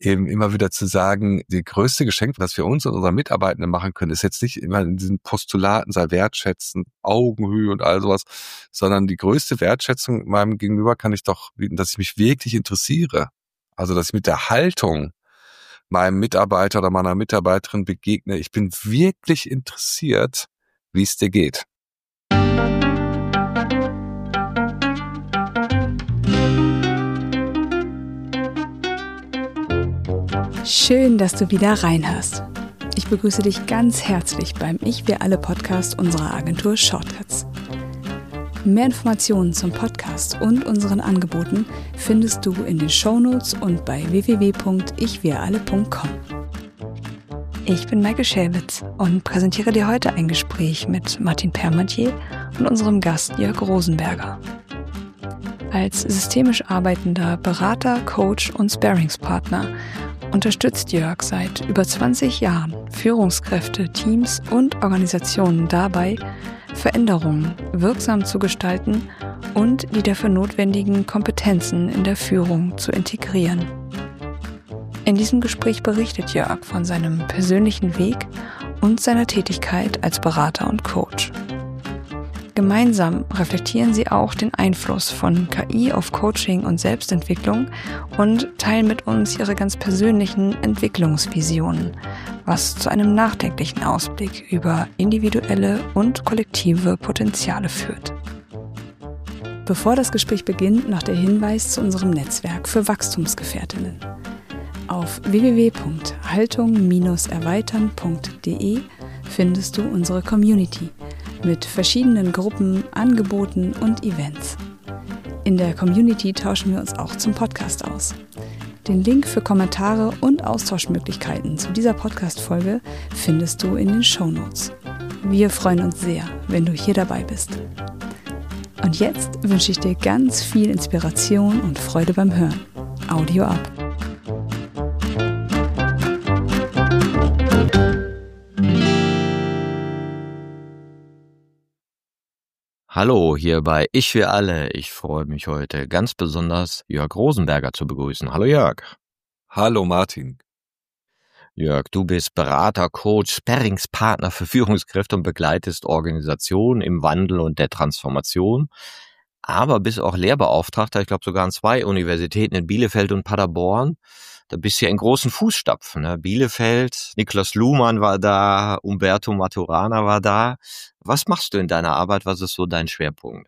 eben immer wieder zu sagen, die größte Geschenk, was wir uns und unseren Mitarbeitenden machen können, ist jetzt nicht immer in diesen Postulaten, sei wertschätzend, Augenhöhe und all sowas, sondern die größte Wertschätzung meinem Gegenüber kann ich doch bieten, dass ich mich wirklich interessiere. Also, dass ich mit der Haltung meinem Mitarbeiter oder meiner Mitarbeiterin begegne. Ich bin wirklich interessiert, wie es dir geht. Schön, dass du wieder reinhörst. Ich begrüße dich ganz herzlich beim Ich, wir alle Podcast unserer Agentur Shortcuts. Mehr Informationen zum Podcast und unseren Angeboten findest du in den Shownotes und bei www.ichwiralle.com. Ich bin Maike Schäwitz und präsentiere dir heute ein Gespräch mit Martin Permatier und unserem Gast Jörg Rosenberger. Als systemisch arbeitender Berater, Coach und Sparringspartner unterstützt Jörg seit über 20 Jahren Führungskräfte, Teams und Organisationen dabei, Veränderungen wirksam zu gestalten und die dafür notwendigen Kompetenzen in der Führung zu integrieren. In diesem Gespräch berichtet Jörg von seinem persönlichen Weg und seiner Tätigkeit als Berater und Coach. Gemeinsam reflektieren sie auch den Einfluss von KI auf Coaching und Selbstentwicklung und teilen mit uns ihre ganz persönlichen Entwicklungsvisionen, was zu einem nachdenklichen Ausblick über individuelle und kollektive Potenziale führt. Bevor das Gespräch beginnt, noch der Hinweis zu unserem Netzwerk für Wachstumsgefährtinnen. Auf www.haltung-erweitern.de findest du unsere Community mit verschiedenen Gruppen, Angeboten und Events. In der Community tauschen wir uns auch zum Podcast aus. Den Link für Kommentare und Austauschmöglichkeiten zu dieser Podcast-Folge findest du in den Shownotes. Wir freuen uns sehr, wenn du hier dabei bist. Und jetzt wünsche ich dir ganz viel Inspiration und Freude beim Hören. Audio ab. Hallo, hier bei Ich, wir alle. Ich freue mich heute ganz besonders, Jörg Rosenberger zu begrüßen. Hallo Jörg. Hallo Martin. Jörg, du bist Berater, Coach, Sparringspartner für Führungskräfte und begleitest Organisationen im Wandel und der Transformation, aber bist auch Lehrbeauftragter, ich glaube sogar an 2 Universitäten in Bielefeld und Paderborn. Da bist du ja in großen Fußstapfen. Ne? Bielefeld, Niklas Luhmann war da, Umberto Maturana war da. Was machst du in deiner Arbeit? Was ist so dein Schwerpunkt?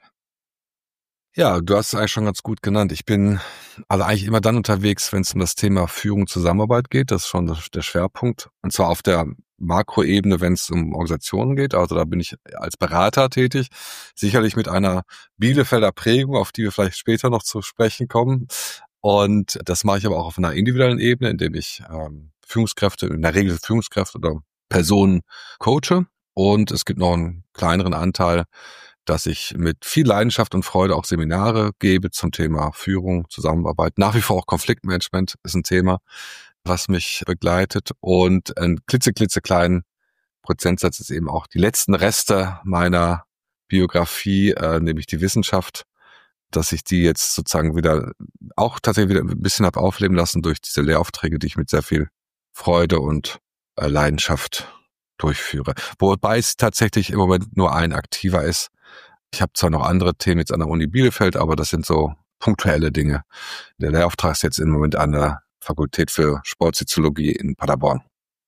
Ja, du hast es eigentlich schon ganz gut genannt. Ich bin also eigentlich immer dann unterwegs, wenn es um das Thema Führung, Zusammenarbeit geht. Das ist schon der Schwerpunkt. Und zwar auf der Makroebene, wenn es um Organisationen geht. Also da bin ich als Berater tätig. Sicherlich mit einer Bielefelder Prägung, auf die wir vielleicht später noch zu sprechen kommen. Und das mache ich aber auch auf einer individuellen Ebene, indem ich Führungskräfte, in der Regel Führungskräfte oder Personen coache. Und es gibt noch einen kleineren Anteil, dass ich mit viel Leidenschaft und Freude auch Seminare gebe zum Thema Führung, Zusammenarbeit. Nach wie vor auch Konfliktmanagement ist ein Thema, was mich begleitet. Und ein klitzekleinen Prozentsatz ist eben auch die letzten Reste meiner Biografie, nämlich die Wissenschaft, dass ich die jetzt sozusagen wieder auch tatsächlich wieder ein bisschen habe aufleben lassen durch diese Lehraufträge, die ich mit sehr viel Freude und Leidenschaft durchführe. Wobei es tatsächlich im Moment nur ein aktiver ist. Ich habe zwar noch andere Themen jetzt an der Uni Bielefeld, aber das sind so punktuelle Dinge. Der Lehrauftrag ist jetzt im Moment an der Fakultät für Sportsoziologie in Paderborn.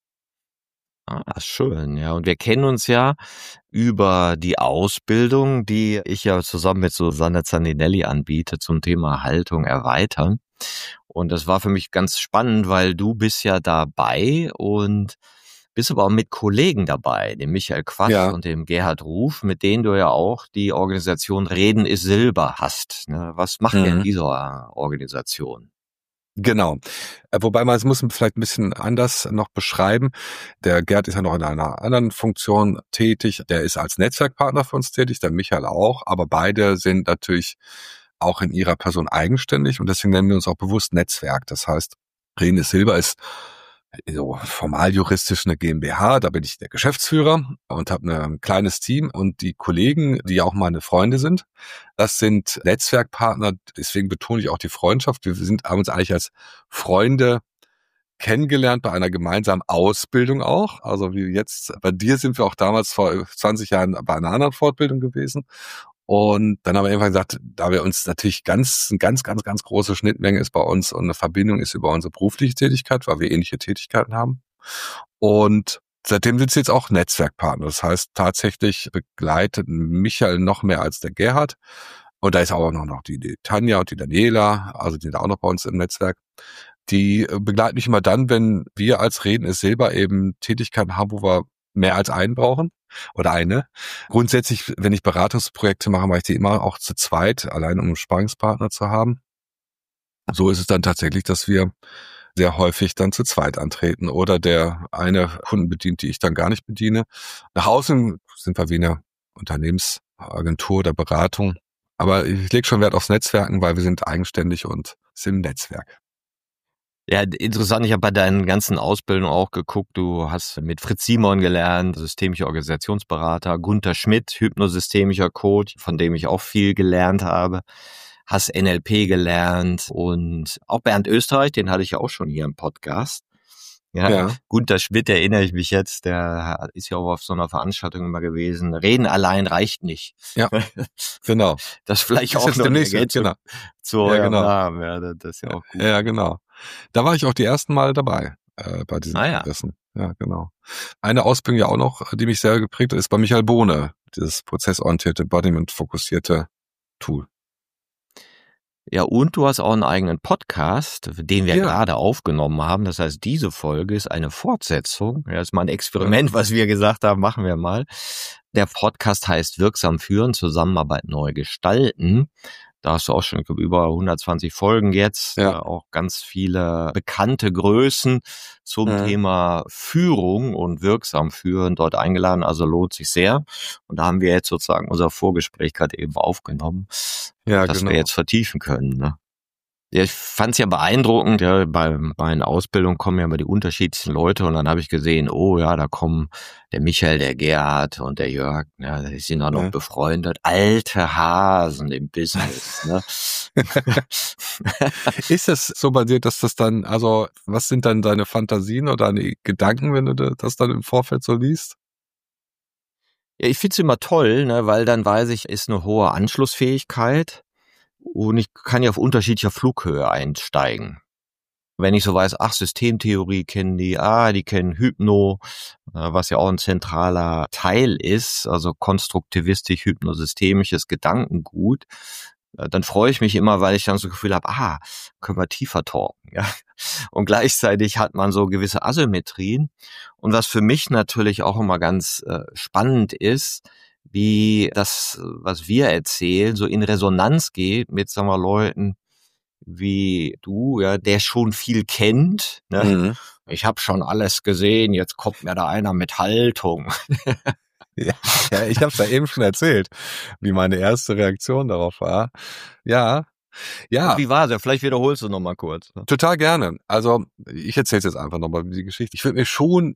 Ah, schön, ja. Und wir kennen uns ja über die Ausbildung, die ich ja zusammen mit Susanne Zaninelli anbiete zum Thema Haltung erweitern. Und das war für mich ganz spannend, weil du bist ja dabei und bist aber auch mit Kollegen dabei, dem Michael Quast und dem Gerhard Ruf, mit denen du ja auch die Organisation Reden ist Silber hast. Ne? Was macht ihr in dieser Organisation? Genau. Wobei man es muss vielleicht ein bisschen anders noch beschreiben. Der Gerd ist ja noch in einer anderen Funktion tätig. Der ist als Netzwerkpartner für uns tätig, der Michael auch. Aber beide sind natürlich auch in ihrer Person eigenständig und deswegen nennen wir uns auch bewusst Netzwerk. Das heißt, Reden ist Silber ist so formal juristisch eine GmbH, da bin ich der Geschäftsführer und habe ein kleines Team und die Kollegen, die auch meine Freunde sind, das sind Netzwerkpartner, deswegen betone ich auch die Freundschaft. Wir haben uns eigentlich als Freunde kennengelernt bei einer gemeinsamen Ausbildung auch. Also wie jetzt, bei dir sind wir auch damals vor 20 Jahren bei einer anderen Fortbildung gewesen. Und dann haben wir irgendwann gesagt, da wir uns natürlich eine ganz große Schnittmenge ist bei uns und eine Verbindung ist über unsere berufliche Tätigkeit, weil wir ähnliche Tätigkeiten haben. Und seitdem sind sie jetzt auch Netzwerkpartner. Das heißt, tatsächlich begleitet Michael noch mehr als der Gerhard. Und da ist auch noch die Tanja und die Daniela, also die sind auch noch bei uns im Netzwerk. Die begleiten mich immer dann, wenn wir als Reden ist Silber eben Tätigkeiten haben, wo wir mehr als einen brauchen oder eine. Grundsätzlich, wenn ich Beratungsprojekte mache, mache ich die immer auch zu zweit, allein um einen Sparringspartner zu haben. So ist es dann tatsächlich, dass wir sehr häufig dann zu zweit antreten oder der eine Kunden bedient, die ich dann gar nicht bediene. Nach außen sind wir wie eine Unternehmensagentur oder Beratung. Aber ich lege schon Wert aufs Netzwerken, weil wir sind eigenständig und sind im Netzwerk. Ja, interessant. Ich habe bei deinen ganzen Ausbildungen auch geguckt. Du hast mit Fritz Simon gelernt, systemischer Organisationsberater, Gunther Schmidt, hypnosystemischer Coach, von dem ich auch viel gelernt habe. Hast NLP gelernt und auch Bernd Österreich, den hatte ich ja auch schon hier im Podcast. Ja. Gunther Schmidt, erinnere ich mich jetzt, der ist ja auch auf so einer Veranstaltung immer gewesen. Reden allein reicht nicht. Ja, genau. Das vielleicht auch noch eine Ergänzung zu eurem Namen. Ja, das ist ja auch gut. Ja, genau. Da war ich auch die ersten Mal dabei bei diesen Prozessen. Ja, genau. Eine Ausbildung ja auch noch, die mich sehr geprägt hat, ist bei Michael Bohne, dieses prozessorientierte, embodiment-fokussierte Tool. Ja, und du hast auch einen eigenen Podcast, den wir gerade aufgenommen haben. Das heißt, diese Folge ist eine Fortsetzung. Ja, ist mal ein Experiment, was wir gesagt haben, machen wir mal. Der Podcast heißt Wirksam führen, Zusammenarbeit neu gestalten. Da hast du auch schon über 120 Folgen jetzt, auch ganz viele bekannte Größen zum Thema Führung und wirksam führen dort eingeladen, also lohnt sich sehr. Und da haben wir jetzt sozusagen unser Vorgespräch gerade eben aufgenommen, dass wir jetzt vertiefen können. Ne? Ja, ich fand es ja beeindruckend, ja, bei meinen Ausbildungen kommen ja immer die unterschiedlichsten Leute und dann habe ich gesehen, oh ja, da kommen der Michael, der Gerhard und der Jörg, ja, die sind auch noch befreundet, alte Hasen im Business, ne? Ist es so bei dir, dass das dann, also was sind dann deine Fantasien oder deine Gedanken, wenn du das dann im Vorfeld so liest? Ja, ich find's immer toll, ne, weil dann weiß ich, ist eine hohe Anschlussfähigkeit. Und ich kann ja auf unterschiedlicher Flughöhe einsteigen. Wenn ich so weiß, Systemtheorie kennen die kennen Hypno, was ja auch ein zentraler Teil ist, also konstruktivistisch, hypnosystemisches Gedankengut, dann freue ich mich immer, weil ich dann so das Gefühl habe, können wir tiefer talken. Ja? Und gleichzeitig hat man so gewisse Asymmetrien. Und was für mich natürlich auch immer ganz spannend ist, wie das, was wir erzählen, so in Resonanz geht mit, sagen wir, Leuten wie du, ja, der schon viel kennt. Ne? Mhm. Ich habe schon alles gesehen, jetzt kommt mir da einer mit Haltung. Ja, ich habe es ja eben schon erzählt, wie meine erste Reaktion darauf war. Ja. Und wie war's? Ja, vielleicht wiederholst du noch mal kurz. Total gerne. Also ich erzähle jetzt einfach nochmal die Geschichte. Ich würde mich schon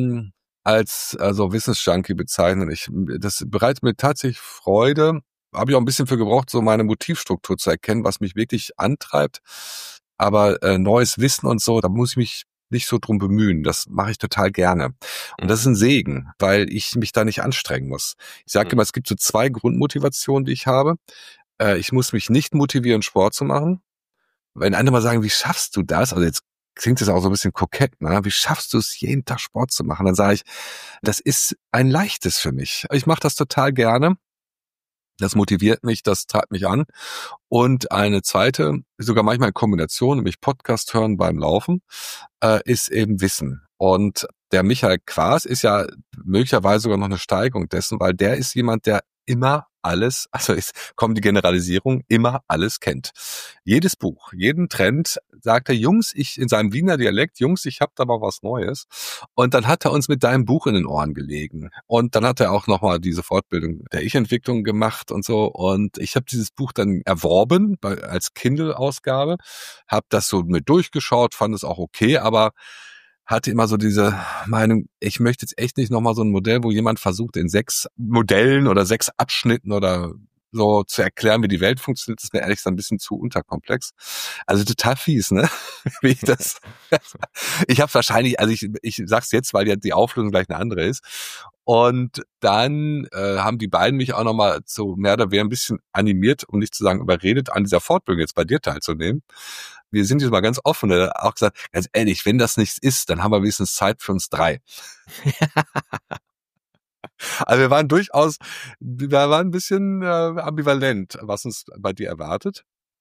als Wissensjunkie bezeichnen. Das bereitet mir tatsächlich Freude. Habe ich auch ein bisschen für gebraucht, so meine Motivstruktur zu erkennen, was mich wirklich antreibt. Aber neues Wissen und so, da muss ich mich nicht so drum bemühen. Das mache ich total gerne. Und das ist ein Segen, weil ich mich da nicht anstrengen muss. Ich sage immer, es gibt so 2 Grundmotivationen, die ich habe. Ich muss mich nicht motivieren, Sport zu machen. Wenn andere mal sagen, wie schaffst du das? Also jetzt klingt das auch so ein bisschen kokett, ne? Wie schaffst du es, jeden Tag Sport zu machen? Dann sage ich, das ist ein leichtes für mich. Ich mache das total gerne. Das motiviert mich, das treibt mich an. Und eine zweite, sogar manchmal in Kombination, nämlich Podcast hören beim Laufen, ist eben Wissen. Und der Michael Quaas ist ja möglicherweise sogar noch eine Steigerung dessen, weil der ist jemand, der immer alles, also kommt die Generalisierung, immer alles kennt. Jedes Buch, jeden Trend, sagt er, Jungs, in seinem Wiener Dialekt, Jungs, ich hab da mal was Neues. Und dann hat er uns mit deinem Buch in den Ohren gelegen. Und dann hat er auch nochmal diese Fortbildung der Ich-Entwicklung gemacht und so. Und ich habe dieses Buch dann erworben als Kindle-Ausgabe, habe das so mit durchgeschaut, fand es auch okay, aber hatte immer so diese Meinung, ich möchte jetzt echt nicht nochmal so ein Modell, wo jemand versucht, in 6 Modellen oder 6 Abschnitten oder so zu erklären, wie die Welt funktioniert, ist mir ehrlich gesagt ein bisschen zu unterkomplex. Also total fies, ne? Wie ich das. Ich habe wahrscheinlich, also ich sag's jetzt, weil die Auflösung gleich eine andere ist. Und dann haben die beiden mich auch nochmal so mehr oder weniger ein bisschen animiert, um nicht zu sagen überredet, an dieser Fortbildung jetzt bei dir teilzunehmen. Wir sind jetzt mal ganz offen, auch gesagt, ganz ehrlich, wenn das nichts ist, dann haben wir wenigstens Zeit für uns 3. Also wir waren ein bisschen ambivalent, was uns bei dir erwartet.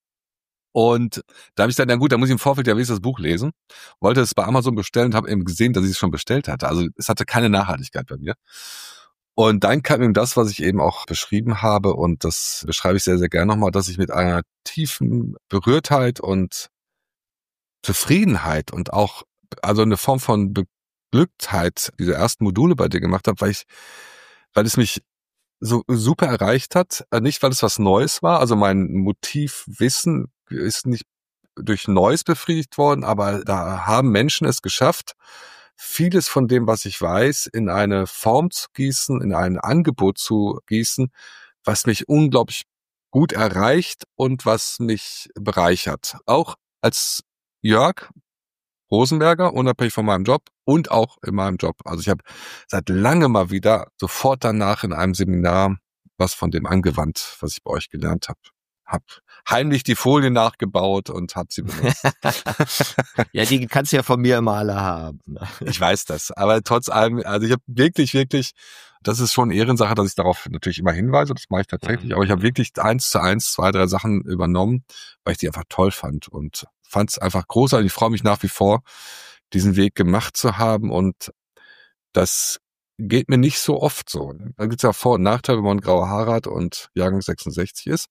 Und da habe ich dann, na gut, da muss ich im Vorfeld ja wenigstens das Buch lesen. Wollte es bei Amazon bestellen und habe eben gesehen, dass ich es schon bestellt hatte. Also es hatte keine Nachhaltigkeit bei mir. Und dann kam eben das, was ich eben auch beschrieben habe, und das beschreibe ich sehr, sehr gerne nochmal, dass ich mit einer tiefen Berührtheit und Zufriedenheit und auch, also eine Form von Beglücktheit diese ersten Module bei dir gemacht habe, weil es mich so super erreicht hat. Nicht, weil es was Neues war, also mein Motivwissen ist nicht durch Neues befriedigt worden, aber da haben Menschen es geschafft, vieles von dem, was ich weiß, in eine Form zu gießen, in ein Angebot zu gießen, was mich unglaublich gut erreicht und was mich bereichert. Auch als Jörg Rosenberger, unabhängig von meinem Job und auch in meinem Job. Also ich habe seit langem mal wieder sofort danach in einem Seminar was von dem angewandt, was ich bei euch gelernt habe. Hab heimlich die Folien nachgebaut und hab sie benutzt. Ja, die kannst du ja von mir immer alle haben. Ich weiß das, aber trotz allem, also ich habe wirklich, das ist schon Ehrensache, dass ich darauf natürlich immer hinweise, das mache ich tatsächlich, aber ich habe wirklich 1:1 2, 3 Sachen übernommen, weil ich die einfach toll fand und fand es einfach großartig. Ich freue mich nach wie vor, diesen Weg gemacht zu haben, und das geht mir nicht so oft so. Da gibt es ja Vor- und Nachteile, wenn man graue Haare hat und Jahrgang 66 ist.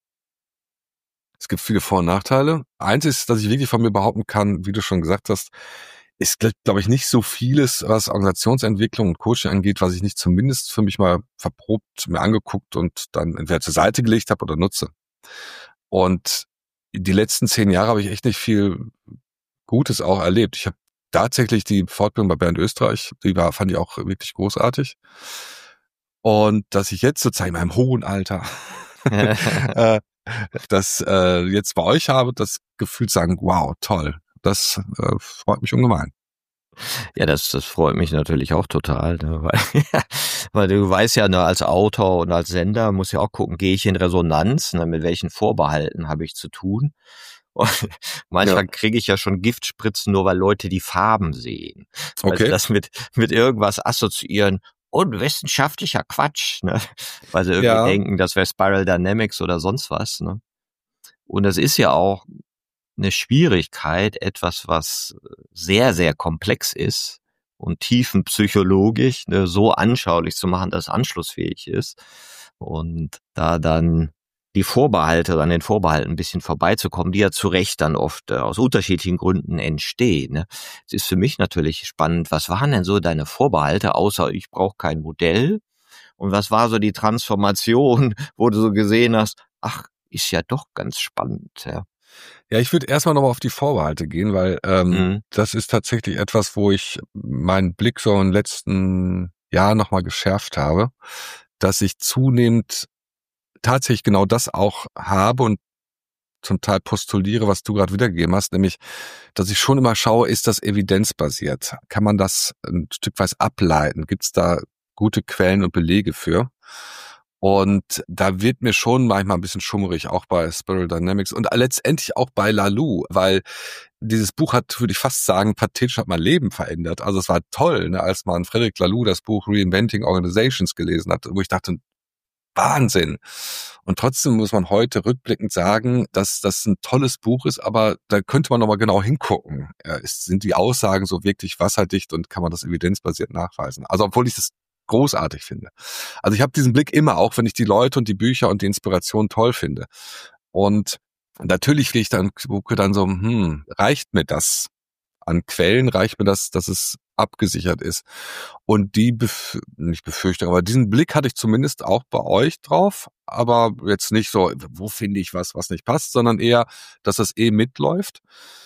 Es gibt viele Vor- und Nachteile. Eins ist, dass ich wirklich von mir behaupten kann, wie du schon gesagt hast, ist, glaube ich, nicht so vieles, was Organisationsentwicklung und Coaching angeht, was ich nicht zumindest für mich mal verprobt, mir angeguckt und dann entweder zur Seite gelegt habe oder nutze. Und die letzten 10 Jahre habe ich echt nicht viel Gutes auch erlebt. Ich habe tatsächlich die Fortbildung bei Bernd Österreich, fand ich auch wirklich großartig. Und dass ich jetzt sozusagen in meinem hohen Alter das jetzt bei euch habe, das Gefühl zu sagen, wow, toll, das freut mich ungemein. Ja, das freut mich natürlich auch total, ne, weil du weißt ja, ne, als Autor und als Sender muss ja auch gucken, gehe ich in Resonanz, ne, mit welchen Vorbehalten habe ich zu tun. Und manchmal kriege ich ja schon Giftspritzen, nur weil Leute die Farben sehen. Okay. Also das mit irgendwas assoziieren und wissenschaftlicher Quatsch, ne? Weil sie irgendwie denken, das wäre Spiral Dynamics oder sonst was, ne? Und das ist ja auch eine Schwierigkeit, etwas, was sehr, sehr komplex ist und tiefenpsychologisch, ne, so anschaulich zu machen, dass es anschlussfähig ist. Und da dann die Vorbehalte, an den Vorbehalten ein bisschen vorbeizukommen, die ja zu Recht dann oft aus unterschiedlichen Gründen entstehen. Ne. Es ist für mich natürlich spannend, was waren denn so deine Vorbehalte, außer ich brauche kein Modell? Und was war so die Transformation, wo du so gesehen hast, ach, ist ja doch ganz spannend, ja. Ja, ich würde erstmal nochmal auf die Vorbehalte gehen, weil das ist tatsächlich etwas, wo ich meinen Blick so in den letzten Jahren nochmal geschärft habe, dass ich zunehmend tatsächlich genau das auch habe und zum Teil postuliere, was du gerade wiedergegeben hast, nämlich, dass ich schon immer schaue, ist das evidenzbasiert? Kann man das ein Stück weit ableiten? Gibt es da gute Quellen und Belege für? Und da wird mir schon manchmal ein bisschen schummerig, auch bei Spiral Dynamics und letztendlich auch bei Laloux, weil dieses Buch hat, würde ich fast sagen, pathetisch hat mein Leben verändert. Also es war toll, ne, als man Frederic Laloux das Buch Reinventing Organizations gelesen hat, wo ich dachte, Wahnsinn. Und trotzdem muss man heute rückblickend sagen, dass das ein tolles Buch ist, aber da könnte man nochmal genau hingucken. Sind die Aussagen so wirklich wasserdicht und kann man das evidenzbasiert nachweisen? Also obwohl ich das großartig finde. Also ich habe diesen Blick immer, auch wenn ich die Leute und die Bücher und die Inspiration toll finde. Und natürlich gehe ich dann, gucke dann so, reicht mir das an Quellen, reicht mir das, dass es abgesichert ist? Und die, nicht Befürchtung, aber diesen Blick hatte ich zumindest auch bei euch drauf, aber jetzt nicht so, wo finde ich was nicht passt, sondern eher, dass das mitläuft.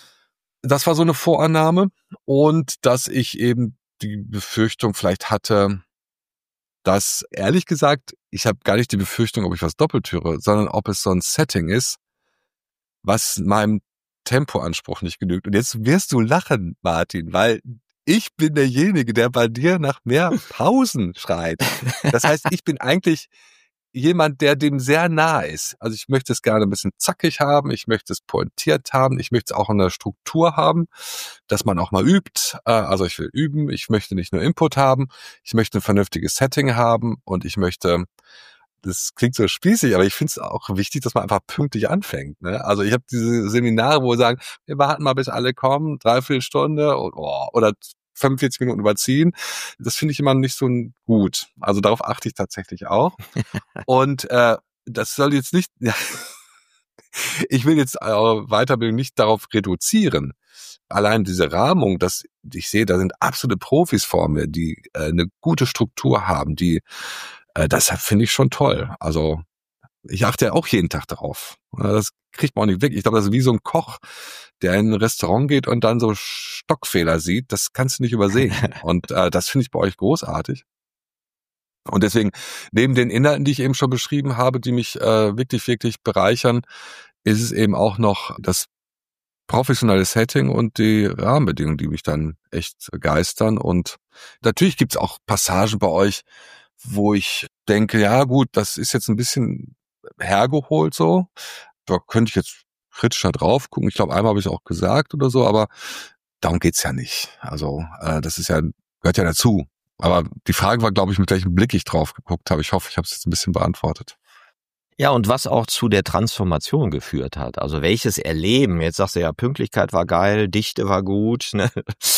Das war so eine Vorannahme, und dass ich eben die Befürchtung vielleicht hatte, dass, ehrlich gesagt, ich habe gar nicht die Befürchtung, ob ich was doppelt höre, sondern ob es so ein Setting ist, was meinem Tempoanspruch nicht genügt. Und jetzt wirst du lachen, Martin, weil ich bin derjenige, der bei dir nach mehr Pausen schreit. Das heißt, ich bin eigentlich jemand, der dem sehr nah ist. Also ich möchte es gerne ein bisschen zackig haben, ich möchte es pointiert haben, ich möchte es auch in der Struktur haben, dass man auch mal übt. Also ich will üben, ich möchte nicht nur Input haben, ich möchte ein vernünftiges Setting haben und ich möchte, das klingt so spießig, aber ich finde es auch wichtig, dass man einfach pünktlich anfängt. Ne? Also ich habe diese Seminare, wo wir sagen, wir warten mal, bis alle kommen, 3/4 Stunde oder 45 Minuten überziehen. Das finde ich immer nicht so gut. Also darauf achte ich tatsächlich auch. Und das soll jetzt nicht, ja, ich will jetzt Weiterbildung nicht darauf reduzieren. Allein diese Rahmung, dass ich sehe, da sind absolute Profis vor mir, die eine gute Struktur haben, die das finde ich schon toll. Also ich achte ja auch jeden Tag darauf. Das kriegt man auch nicht weg. Ich glaube, das ist wie so ein Koch, der in ein Restaurant geht und dann so Stockfehler sieht. Das kannst du nicht übersehen. Und das finde ich bei euch großartig. Und deswegen, neben den Inhalten, die ich eben schon beschrieben habe, die mich wirklich, wirklich bereichern, ist es eben auch noch das professionelle Setting und die Rahmenbedingungen, die mich dann echt begeistern. Und natürlich gibt's auch Passagen bei euch, wo ich denke, ja gut, das ist jetzt ein bisschen hergeholt so. Da könnte ich jetzt kritischer drauf gucken. Ich glaube, einmal habe ich es auch gesagt oder so, aber darum geht's ja nicht. Also das ist ja, gehört ja dazu. Aber die Frage war, glaube ich, mit welchem Blick ich drauf geguckt habe. Ich hoffe, ich habe es jetzt ein bisschen beantwortet. Ja, und was auch zu der Transformation geführt hat. Also welches Erleben, jetzt sagst du ja, Pünktlichkeit war geil, Dichte war gut. Ne?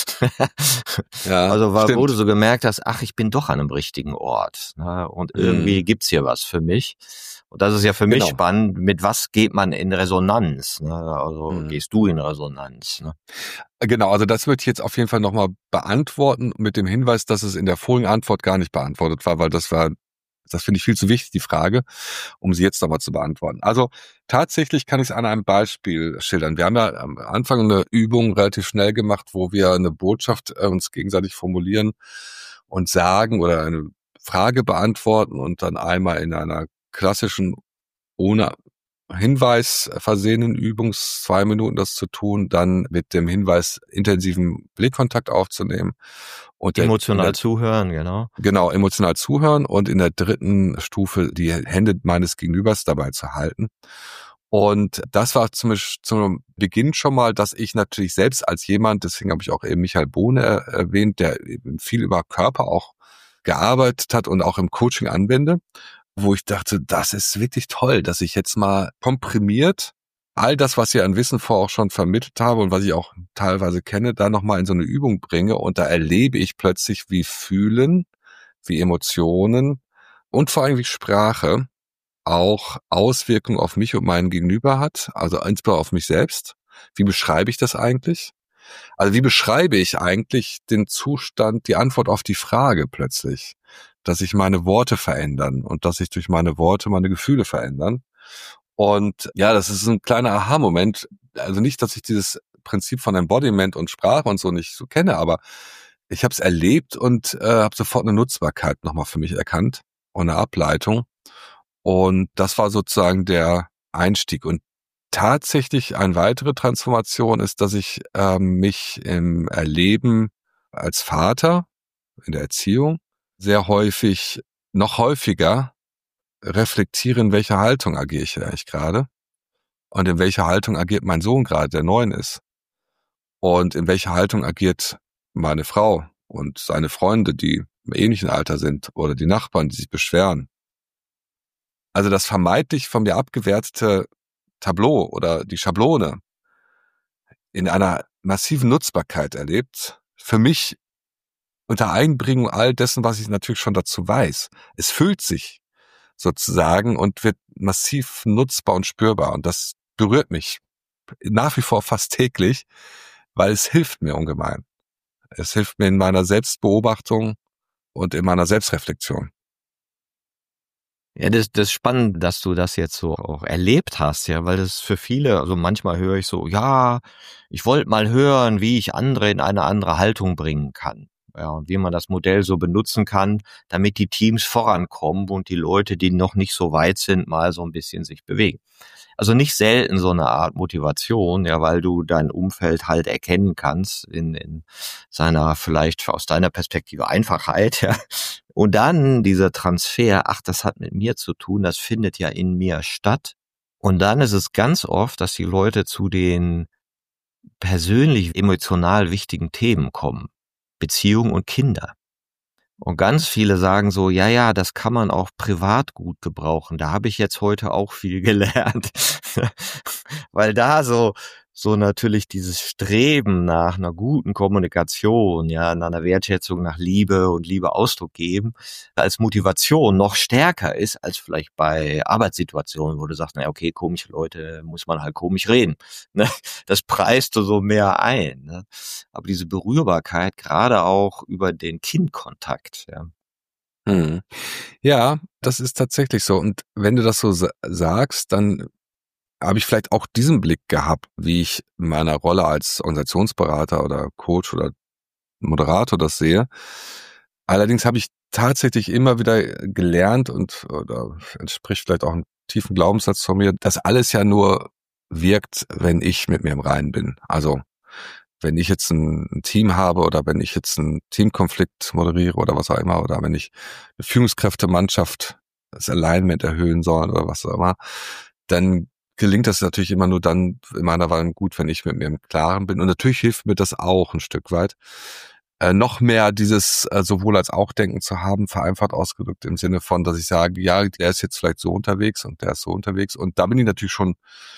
Ja, also stimmt. wo du so gemerkt hast, ach, ich bin doch an einem richtigen Ort. Ne? Und irgendwie gibt's hier was für mich. Und das ist ja für mich spannend, mit was geht man in Resonanz? Ne? Also gehst du in Resonanz? Ne? Genau, also das würde ich jetzt auf jeden Fall nochmal beantworten mit dem Hinweis, dass es in der vorigen Antwort gar nicht beantwortet war, weil das finde ich viel zu wichtig, die Frage, um sie jetzt nochmal zu beantworten. Also tatsächlich kann ich es an einem Beispiel schildern. Wir haben ja am Anfang eine Übung relativ schnell gemacht, wo wir eine Botschaft uns gegenseitig formulieren und sagen oder eine Frage beantworten und dann einmal in einer klassischen, ohne Hinweis versehenen Übung 2 Minuten das zu tun, dann mit dem Hinweis intensiven Blickkontakt aufzunehmen. Und emotional zuhören, genau. Genau, emotional zuhören und in der dritten Stufe die Hände meines Gegenübers dabei zu halten. Und das war zum Beginn schon mal, dass ich natürlich selbst als jemand, deswegen habe ich auch eben Michael Bohne erwähnt, der eben viel über Körper auch gearbeitet hat und auch im Coaching anwende, wo ich dachte, das ist wirklich toll, dass ich jetzt mal komprimiert all das, was ich an Wissen vorher auch schon vermittelt habe und was ich auch teilweise kenne, da nochmal in so eine Übung bringe und da erlebe ich plötzlich, wie Fühlen, wie Emotionen und vor allem wie Sprache auch Auswirkungen auf mich und meinen Gegenüber hat, also insbesondere auf mich selbst. Wie beschreibe ich das eigentlich? Also wie beschreibe ich eigentlich den Zustand, die Antwort auf die Frage plötzlich, dass sich meine Worte verändern und dass sich durch meine Worte meine Gefühle verändern. Und ja, das ist ein kleiner Aha-Moment. Also nicht, dass ich dieses Prinzip von Embodiment und Sprache und so nicht so kenne, aber ich habe es erlebt und habe sofort eine Nutzbarkeit nochmal für mich erkannt und eine Ableitung. Und das war sozusagen der Einstieg. Und tatsächlich eine weitere Transformation ist, dass ich mich im Erleben als Vater, in der Erziehung, sehr häufig, noch häufiger reflektiere, in welcher Haltung agiere ich eigentlich gerade und in welcher Haltung agiert mein Sohn gerade, der 9 ist und in welcher Haltung agiert meine Frau und seine Freunde, die im ähnlichen Alter sind oder die Nachbarn, die sich beschweren. Also das vermeintlich von mir abgewertete Tableau oder die Schablone in einer massiven Nutzbarkeit erlebt, für mich unter Einbringung all dessen, was ich natürlich schon dazu weiß. Es füllt sich sozusagen und wird massiv nutzbar und spürbar. Und das berührt mich nach wie vor fast täglich, weil es hilft mir ungemein. Es hilft mir in meiner Selbstbeobachtung und in meiner Selbstreflexion. Ja, das ist spannend, dass du das jetzt so auch erlebt hast, ja, weil das für viele, also manchmal höre ich so, ja, ich wollte mal hören, wie ich andere in eine andere Haltung bringen kann. Ja, und wie man das Modell so benutzen kann, damit die Teams vorankommen und die Leute, die noch nicht so weit sind, mal so ein bisschen sich bewegen. Also nicht selten so eine Art Motivation, ja, weil du dein Umfeld halt erkennen kannst in seiner vielleicht aus deiner Perspektive Einfachheit, ja. Und dann dieser Transfer, ach, das hat mit mir zu tun, das findet ja in mir statt. Und dann ist es ganz oft, dass die Leute zu den persönlich emotional wichtigen Themen kommen. Beziehung und Kinder. Und ganz viele sagen so, ja, ja, das kann man auch privat gut gebrauchen. Da habe ich jetzt heute auch viel gelernt. Weil da so natürlich dieses Streben nach einer guten Kommunikation, ja, nach einer Wertschätzung, nach Liebe und Liebe Ausdruck geben, als Motivation noch stärker ist als vielleicht bei Arbeitssituationen, wo du sagst, na okay, komische Leute, muss man halt komisch reden. Ne? Das preist du so mehr ein. Ne? Aber diese Berührbarkeit, gerade auch über den Kindkontakt, ja. Ja, das ist tatsächlich so. Und wenn du das so sagst, dann habe ich vielleicht auch diesen Blick gehabt, wie ich in meiner Rolle als Organisationsberater oder Coach oder Moderator das sehe. Allerdings habe ich tatsächlich immer wieder gelernt oder entspricht vielleicht auch einem tiefen Glaubenssatz von mir, dass alles ja nur wirkt, wenn ich mit mir im Reinen bin. Also wenn ich jetzt ein Team habe oder wenn ich jetzt einen Teamkonflikt moderiere oder was auch immer oder wenn ich eine Führungskräftemannschaft das Alignment erhöhen soll oder was auch immer, dann gelingt das natürlich immer nur dann in meiner Wahl gut, wenn ich mit mir im Klaren bin. Und natürlich hilft mir das auch ein Stück weit, noch mehr dieses sowohl als auch Denken zu haben, vereinfacht ausgedrückt im Sinne von, dass ich sage, ja, der ist jetzt vielleicht so unterwegs und der ist so unterwegs. Und da bin ich natürlich schon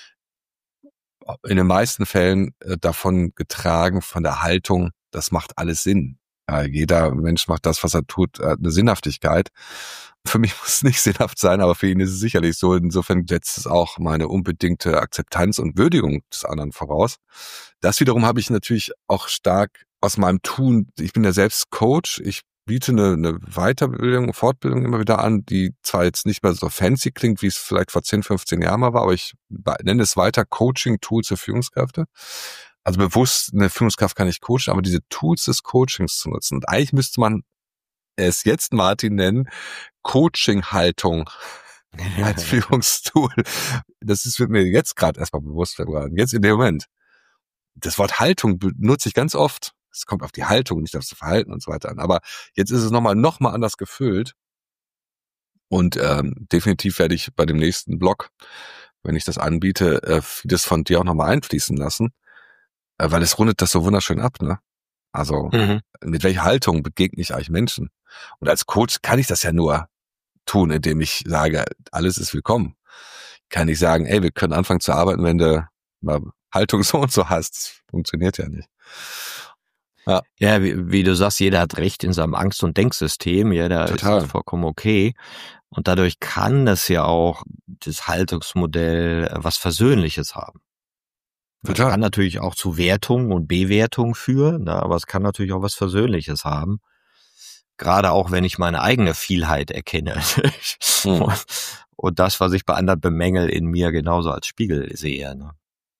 in den meisten Fällen davon getragen, von der Haltung, das macht alles Sinn. Jeder Mensch macht das, was er tut, eine Sinnhaftigkeit. Für mich muss es nicht sinnhaft sein, aber für ihn ist es sicherlich so. Insofern setzt es auch meine unbedingte Akzeptanz und Würdigung des anderen voraus. Das wiederum habe ich natürlich auch stark aus meinem Tun. Ich bin ja selbst Coach. Ich biete eine Weiterbildung, Fortbildung immer wieder an, die zwar jetzt nicht mehr so fancy klingt, wie es vielleicht vor 10, 15 Jahren mal war, aber ich nenne es weiter Coaching-Tools für Führungskräfte. Also bewusst, eine Führungskraft kann ich coachen, aber diese Tools des Coachings zu nutzen. Und eigentlich müsste man es jetzt, Martin, nennen, Coaching-Haltung als Führungstool. Wird mir jetzt gerade erstmal bewusst geworden. Jetzt in dem Moment. Das Wort Haltung benutze ich ganz oft. Es kommt auf die Haltung, nicht auf das Verhalten und so weiter an. Aber jetzt ist es nochmal anders gefüllt. Und definitiv werde ich bei dem nächsten Blog, wenn ich das anbiete, vieles von dir auch nochmal einfließen lassen. Weil es rundet das so wunderschön ab, ne? Also mit welcher Haltung begegne ich eigentlich Menschen? Und als Coach kann ich das ja nur tun, indem ich sage, alles ist willkommen. Kann ich sagen, ey, wir können anfangen zu arbeiten, wenn du mal Haltung so und so hast. Das funktioniert ja nicht. Ja, wie du sagst, jeder hat Recht in seinem Angst- und Denksystem. Ja, da ist das vollkommen okay. Und dadurch kann das ja auch das Haltungsmodell was Versöhnliches haben. Das kann natürlich auch zu Wertung und Bewertung führen, ne, aber es kann natürlich auch was Versöhnliches haben. Gerade auch, wenn ich meine eigene Vielheit erkenne. Und das, was ich bei anderen bemängel, in mir genauso als Spiegel sehe. Ne?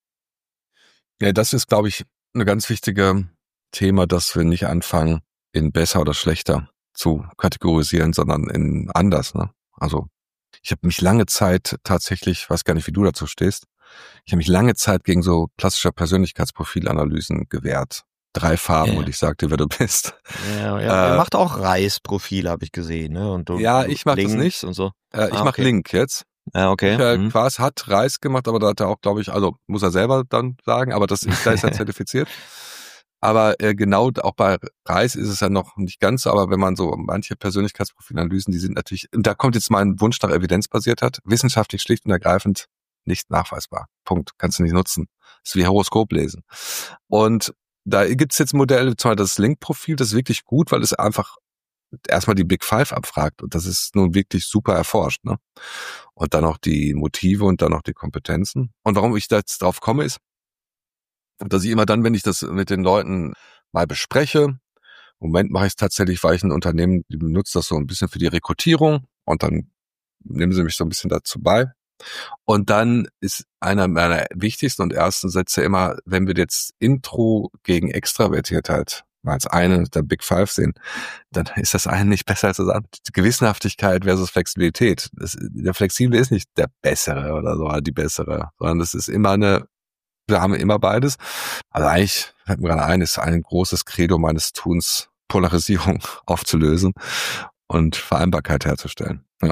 Ja, das ist, glaube ich, eine ganz wichtige Thema, dass wir nicht anfangen, in besser oder schlechter zu kategorisieren, sondern in anders. Ne? Also ich habe mich lange Zeit tatsächlich, weiß gar nicht, wie du dazu stehst, ich habe mich lange Zeit gegen so klassische Persönlichkeitsprofilanalysen gewehrt. 3 Farben und ich sag dir, wer du bist. Ja, er macht auch Reisprofile, habe ich gesehen. Ne? Und ich mache das nicht. Und so. Ich mache Link jetzt. Ja, okay. Quas hat Reis gemacht, aber da hat er auch, glaube ich, also muss er selber dann sagen, aber da ist er zertifiziert. Aber genau auch bei Reis ist es ja noch nicht ganz so, aber wenn man so manche Persönlichkeitsprofilanalysen, die sind natürlich, und da kommt jetzt mein Wunsch nach Evidenzbasiertheit, wissenschaftlich schlicht und ergreifend nicht nachweisbar. Punkt. Kannst du nicht nutzen. Das ist wie Horoskop lesen. Und da gibt's jetzt Modelle, zum Beispiel das Link-Profil, das ist wirklich gut, weil es einfach erstmal die Big Five abfragt und das ist nun wirklich super erforscht, ne? Und dann noch die Motive und dann noch die Kompetenzen. Und warum ich da jetzt drauf komme, ist, dass ich immer dann, wenn ich das mit den Leuten mal bespreche, im Moment mache ich es tatsächlich, weil ich ein Unternehmen, die benutzt das so ein bisschen für die Rekrutierung und dann nehmen sie mich so ein bisschen dazu bei. Und dann ist einer meiner wichtigsten und ersten Sätze immer, wenn wir jetzt Intro gegen Extravertiertheit als eine der Big Five sehen, dann ist das eine nicht besser als das andere. Gewissenhaftigkeit versus Flexibilität. Der Flexible ist nicht der Bessere oder so, die Bessere, sondern das ist immer wir haben immer beides. Also eigentlich, fällt mir gerade ein, ist ein großes Credo meines Tuns, Polarisierung aufzulösen und Vereinbarkeit herzustellen. Ja.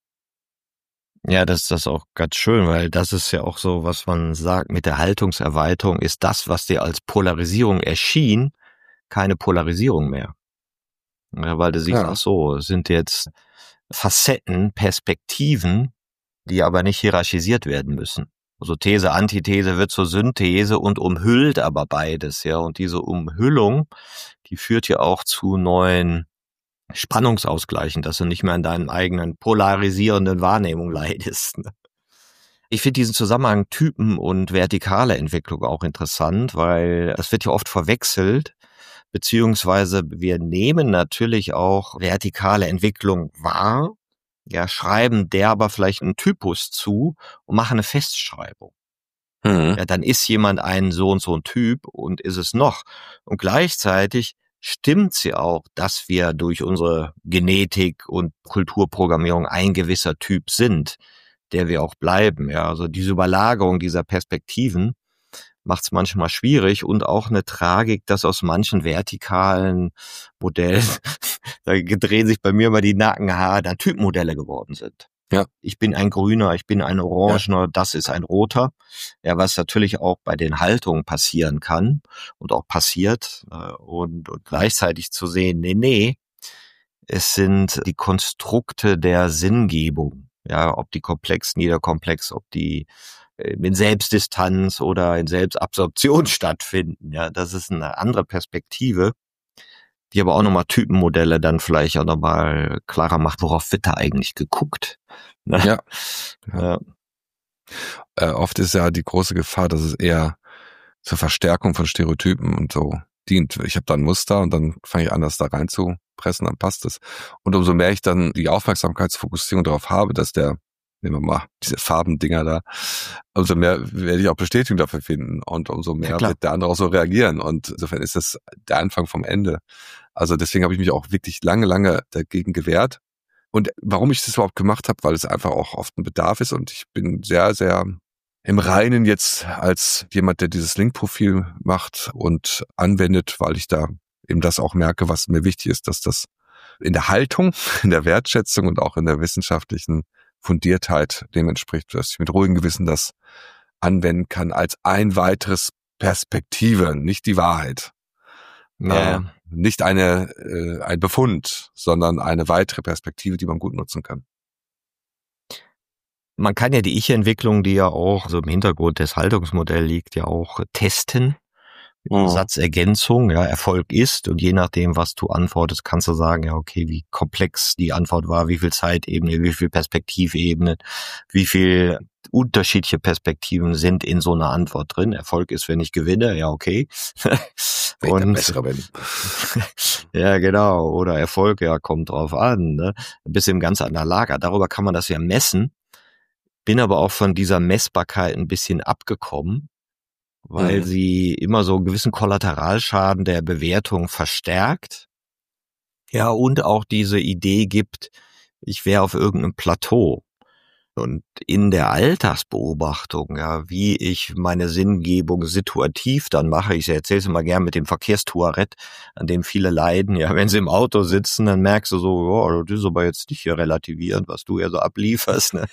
Ja, das ist auch ganz schön, weil das ist ja auch so, was man sagt mit der Haltungserweiterung, ist das, was dir als Polarisierung erschien, keine Polarisierung mehr. Ja, weil du siehst, ach so, es sind jetzt Facetten, Perspektiven, die aber nicht hierarchisiert werden müssen. Also These, Antithese wird zur Synthese und umhüllt aber beides, ja. Und diese Umhüllung, die führt ja auch zu neuen Spannungsausgleichen, dass du nicht mehr an deinen eigenen polarisierenden Wahrnehmung leidest. Ich finde diesen Zusammenhang Typen und vertikale Entwicklung auch interessant, weil das wird ja oft verwechselt, beziehungsweise wir nehmen natürlich auch vertikale Entwicklung wahr, ja, schreiben der aber vielleicht einen Typus zu und machen eine Festschreibung. Ja, dann ist jemand ein so und so ein Typ und ist es noch. Und gleichzeitig stimmt sie auch, dass wir durch unsere Genetik und Kulturprogrammierung ein gewisser Typ sind, der wir auch bleiben. Ja, also diese Überlagerung dieser Perspektiven macht es manchmal schwierig und auch eine Tragik, dass aus manchen vertikalen Modellen, da drehen sich bei mir mal die Nackenhaare, dann Typmodelle geworden sind. Ja. Ich bin ein Grüner, ich bin ein Orangener, das ist ein Roter. Ja, was natürlich auch bei den Haltungen passieren kann und auch passiert. Und gleichzeitig zu sehen, nee, es sind die Konstrukte der Sinngebung. Ja, ob die komplex, niederkomplex, ob die in Selbstdistanz oder in Selbstabsorption stattfinden. Ja, das ist eine andere Perspektive, die aber auch nochmal Typenmodelle dann vielleicht auch nochmal klarer macht, worauf wird da eigentlich geguckt. Ne? Ja. Oft ist ja die große Gefahr, dass es eher zur Verstärkung von Stereotypen und so dient. Ich habe da ein Muster und dann fange ich an, das da reinzupressen, dann passt es. Und umso mehr ich dann die Aufmerksamkeitsfokussierung darauf habe, dass nehmen wir mal diese Farbendinger da, umso mehr werde ich auch Bestätigung dafür finden und umso mehr wird der andere auch so reagieren und insofern ist das der Anfang vom Ende. Also deswegen habe ich mich auch wirklich lange dagegen gewehrt und warum ich das überhaupt gemacht habe, weil es einfach auch oft ein Bedarf ist und ich bin sehr, sehr im Reinen jetzt als jemand, der dieses Link-Profil macht und anwendet, weil ich da eben das auch merke, was mir wichtig ist, dass das in der Haltung, in der Wertschätzung und auch in der wissenschaftlichen Fundiertheit dem entspricht, dass ich mit ruhigem Gewissen das anwenden kann als ein weiteres Perspektive, nicht die Wahrheit. Ja. Nicht ein Befund, sondern eine weitere Perspektive, die man gut nutzen kann. Man kann ja die Ich-Entwicklung, die ja auch so im Hintergrund des Haltungsmodells liegt, ja auch testen. Satzergänzung, ja, Erfolg ist und je nachdem, was du antwortest, kannst du sagen, ja, okay, wie komplex die Antwort war, wie viel Zeitebene, wie viel Perspektivebene, wie viel unterschiedliche Perspektiven sind in so einer Antwort drin. Erfolg ist, wenn ich gewinne, ja, okay. Und der Bessere bin. Ja, genau. Oder Erfolg, ja, kommt drauf an, ne? Ein bisschen ganz an der Lager. Darüber kann man das ja messen. Bin aber auch von dieser Messbarkeit ein bisschen abgekommen, weil sie immer so einen gewissen Kollateralschaden der Bewertung verstärkt. Ja, und auch diese Idee gibt, ich wäre auf irgendeinem Plateau. Und in der Alltagsbeobachtung, ja, wie ich meine Sinngebung situativ dann mache, ich erzähle es immer gern mit dem Verkehrstourette, an dem viele leiden, ja, wenn sie im Auto sitzen, dann merkst du so, oh, das ist aber jetzt nicht hier relativierend, was du ja so ablieferst, ne?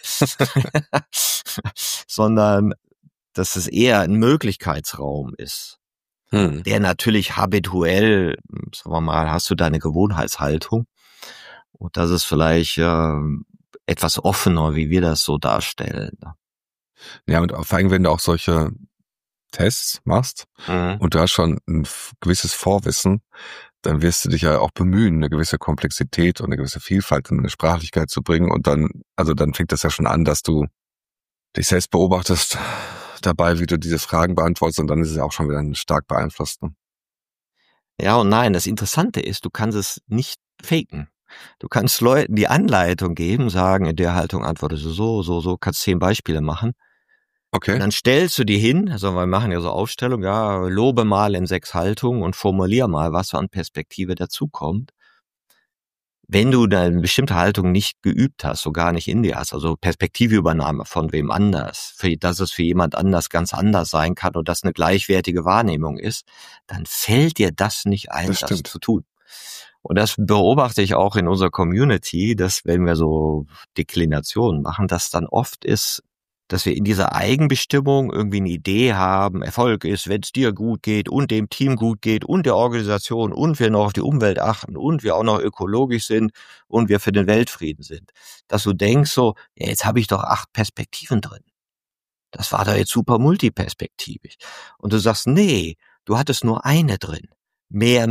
Sondern dass es eher ein Möglichkeitsraum ist, der natürlich habituell, sagen wir mal, hast du deine Gewohnheitshaltung und das ist vielleicht etwas offener, wie wir das so darstellen. Ja, und vor allem, wenn du auch solche Tests machst und du hast schon ein gewisses Vorwissen, dann wirst du dich ja auch bemühen, eine gewisse Komplexität und eine gewisse Vielfalt und eine Sprachlichkeit zu bringen und dann fängt das ja schon an, dass du dich selbst beobachtest dabei, wie du diese Fragen beantwortest und dann ist es auch schon wieder stark beeinflusst. Ne? Ja und nein, das Interessante ist, du kannst es nicht faken. Du kannst Leuten die Anleitung geben, sagen, in der Haltung antwortest du so, kannst 10 Beispiele machen. Okay. Und dann stellst du die hin, also wir machen ja so Aufstellungen, ja, lobe mal in 6 Haltungen und formulier mal, was so an Perspektive dazukommt. Wenn du da eine bestimmte Haltung nicht geübt hast, so gar nicht in dir hast, also Perspektiveübernahme von wem anders, dass es für jemand anders ganz anders sein kann und das eine gleichwertige Wahrnehmung ist, dann fällt dir das nicht ein, das zu tun. Und das beobachte ich auch in unserer Community, dass wenn wir so Deklinationen machen, dass dann oft ist, dass wir in dieser Eigenbestimmung irgendwie eine Idee haben, Erfolg ist, wenn es dir gut geht und dem Team gut geht und der Organisation und wir noch auf die Umwelt achten und wir auch noch ökologisch sind und wir für den Weltfrieden sind. Dass du denkst so, ja, jetzt habe ich doch 8 Perspektiven drin. Das war doch jetzt super multiperspektivisch. Und du sagst, nee, du hattest nur eine drin. Mehr.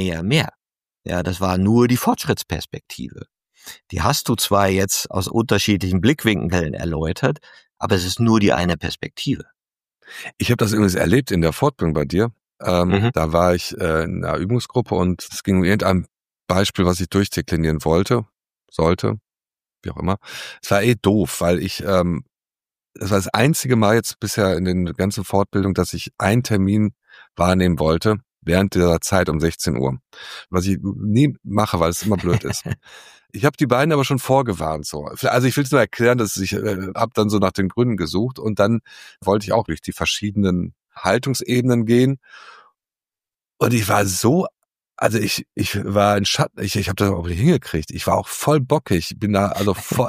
Ja, das war nur die Fortschrittsperspektive. Die hast du zwar jetzt aus unterschiedlichen Blickwinkeln erläutert, aber es ist nur die eine Perspektive. Ich habe das übrigens erlebt in der Fortbildung bei dir. Da war ich in einer Übungsgruppe und es ging um irgendein Beispiel, was ich durchdeklinieren sollte, wie auch immer. Es war doof, weil es war das einzige Mal jetzt bisher in den ganzen Fortbildungen, dass ich einen Termin wahrnehmen wollte, während dieser Zeit um 16 Uhr. Was ich nie mache, weil es immer blöd ist. Ich habe die beiden aber schon vorgewarnt. So. Also ich will es nur erklären, dass ich habe dann so nach den Gründen gesucht und dann wollte ich auch durch die verschiedenen Haltungsebenen gehen. Und ich war so, also ich war in Schatten, ich habe das auch nicht hingekriegt. Ich war auch voll bockig. Ich bin da also voll...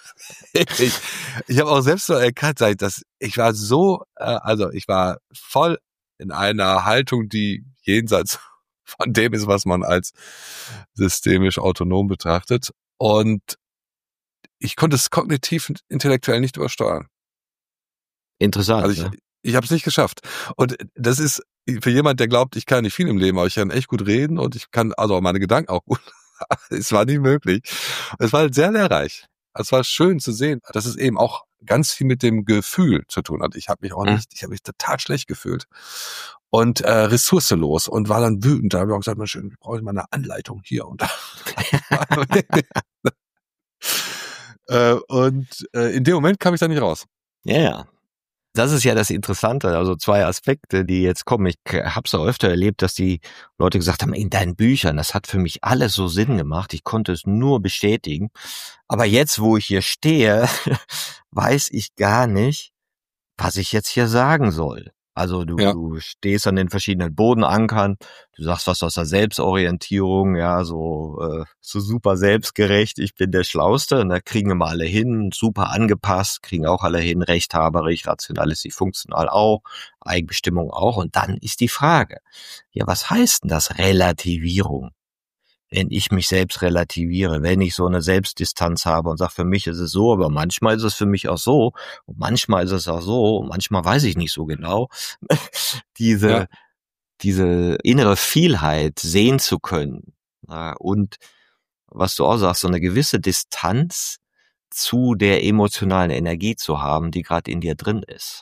ich habe auch selbst so erkannt, dass ich war so, also ich war voll in einer Haltung, die jenseits von dem ist, was man als systemisch autonom betrachtet. Und ich konnte es kognitiv und intellektuell nicht übersteuern. Interessant. Also ich habe es nicht geschafft. Und das ist für jemand, der glaubt, ich kann nicht viel im Leben, aber ich kann echt gut reden und ich kann also auch meine Gedanken auch gut. Es war nicht möglich. Es war sehr lehrreich. Es war schön zu sehen, dass es eben auch ganz viel mit dem Gefühl zu tun hat. Ich habe mich total schlecht gefühlt und ressourcelos und war dann wütend. Da habe ich auch gesagt, ich brauche mal eine Anleitung hier und da. In dem Moment kam ich da nicht raus. Ja. Das ist ja das Interessante, also 2 Aspekte, die jetzt kommen. Ich habe es auch öfter erlebt, dass die Leute gesagt haben, in deinen Büchern, das hat für mich alles so Sinn gemacht, ich konnte es nur bestätigen. Aber jetzt, wo ich hier stehe, weiß ich gar nicht, was ich jetzt hier sagen soll. Also du stehst an den verschiedenen Bodenankern, du sagst was aus der Selbstorientierung, ja, so super selbstgerecht, ich bin der Schlauste, und da kriegen immer alle hin, super angepasst, kriegen auch alle hin, rechthaberisch, rationalistisch, funktional auch, Eigenbestimmung auch. Und dann ist die Frage, ja, was heißt denn das Relativierung? Wenn ich mich selbst relativiere, wenn ich so eine Selbstdistanz habe und sage, für mich ist es so, aber manchmal ist es für mich auch so und manchmal ist es auch so und manchmal weiß ich nicht so genau, diese innere Vielheit sehen zu können und was du auch sagst, so eine gewisse Distanz zu der emotionalen Energie zu haben, die gerade in dir drin ist.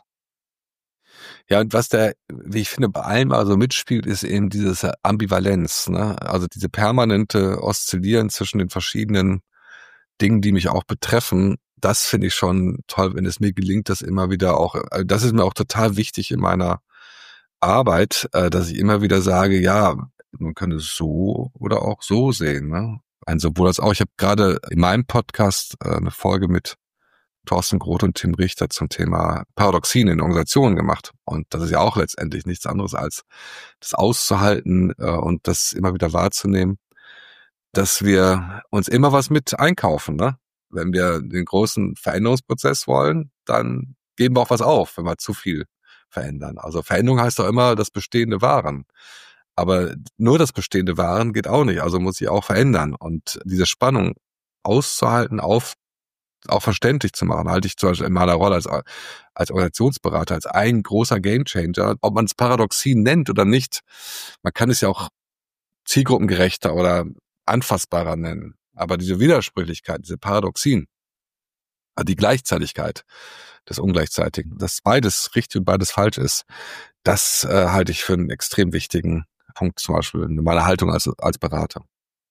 Ja, und was wie ich finde, bei allem also mitspielt, ist eben diese Ambivalenz, ne? Also diese permanente Oszillieren zwischen den verschiedenen Dingen, die mich auch betreffen. Das finde ich schon toll, wenn es mir gelingt, das immer wieder auch, das ist mir auch total wichtig in meiner Arbeit, dass ich immer wieder sage, ja, man kann es so oder auch so sehen, ne? Ein sowohl als auch. Ich habe gerade in meinem Podcast eine Folge mit Thorsten Groth und Tim Richter zum Thema Paradoxien in Organisationen gemacht. Und das ist ja auch letztendlich nichts anderes als das auszuhalten und das immer wieder wahrzunehmen, dass wir uns immer was mit einkaufen, ne? Wenn wir den großen Veränderungsprozess wollen, dann geben wir auch was auf, wenn wir zu viel verändern. Also Veränderung heißt doch immer das Bestehende wahren. Aber nur das Bestehende wahren geht auch nicht. Also muss ich auch verändern. Und diese Spannung auszuhalten, auch verständlich zu machen, halte ich zum Beispiel in meiner Rolle als Organisationsberater, als ein großer Gamechanger, ob man es Paradoxien nennt oder nicht. Man kann es ja auch zielgruppengerechter oder anfassbarer nennen. Aber diese Widersprüchlichkeit, diese Paradoxien, die Gleichzeitigkeit des Ungleichzeitigen, dass beides richtig und beides falsch ist, das halte ich für einen extrem wichtigen Punkt, zum Beispiel in meiner Haltung als Berater.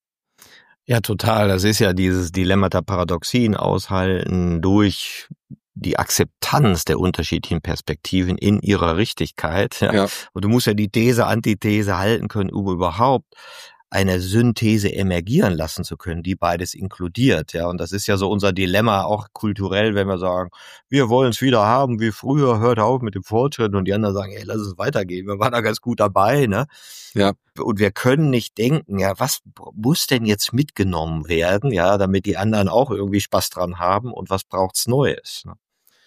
Ja, total. Das ist ja dieses Dilemma der Paradoxien aushalten durch die Akzeptanz der unterschiedlichen Perspektiven in ihrer Richtigkeit. Ja. Ja. Und du musst ja die These, Antithese halten können, um überhaupt eine Synthese emergieren lassen zu können, die beides inkludiert. Ja, und das ist ja so unser Dilemma auch kulturell, wenn wir sagen, wir wollen es wieder haben wie früher, hört auf mit dem Fortschritt, und die anderen sagen, ey, lass es weitergehen, wir waren da ganz gut dabei, ne? Ja. Und wir können nicht denken, ja, was muss denn jetzt mitgenommen werden, ja, damit die anderen auch irgendwie Spaß dran haben, und was braucht's Neues, ne?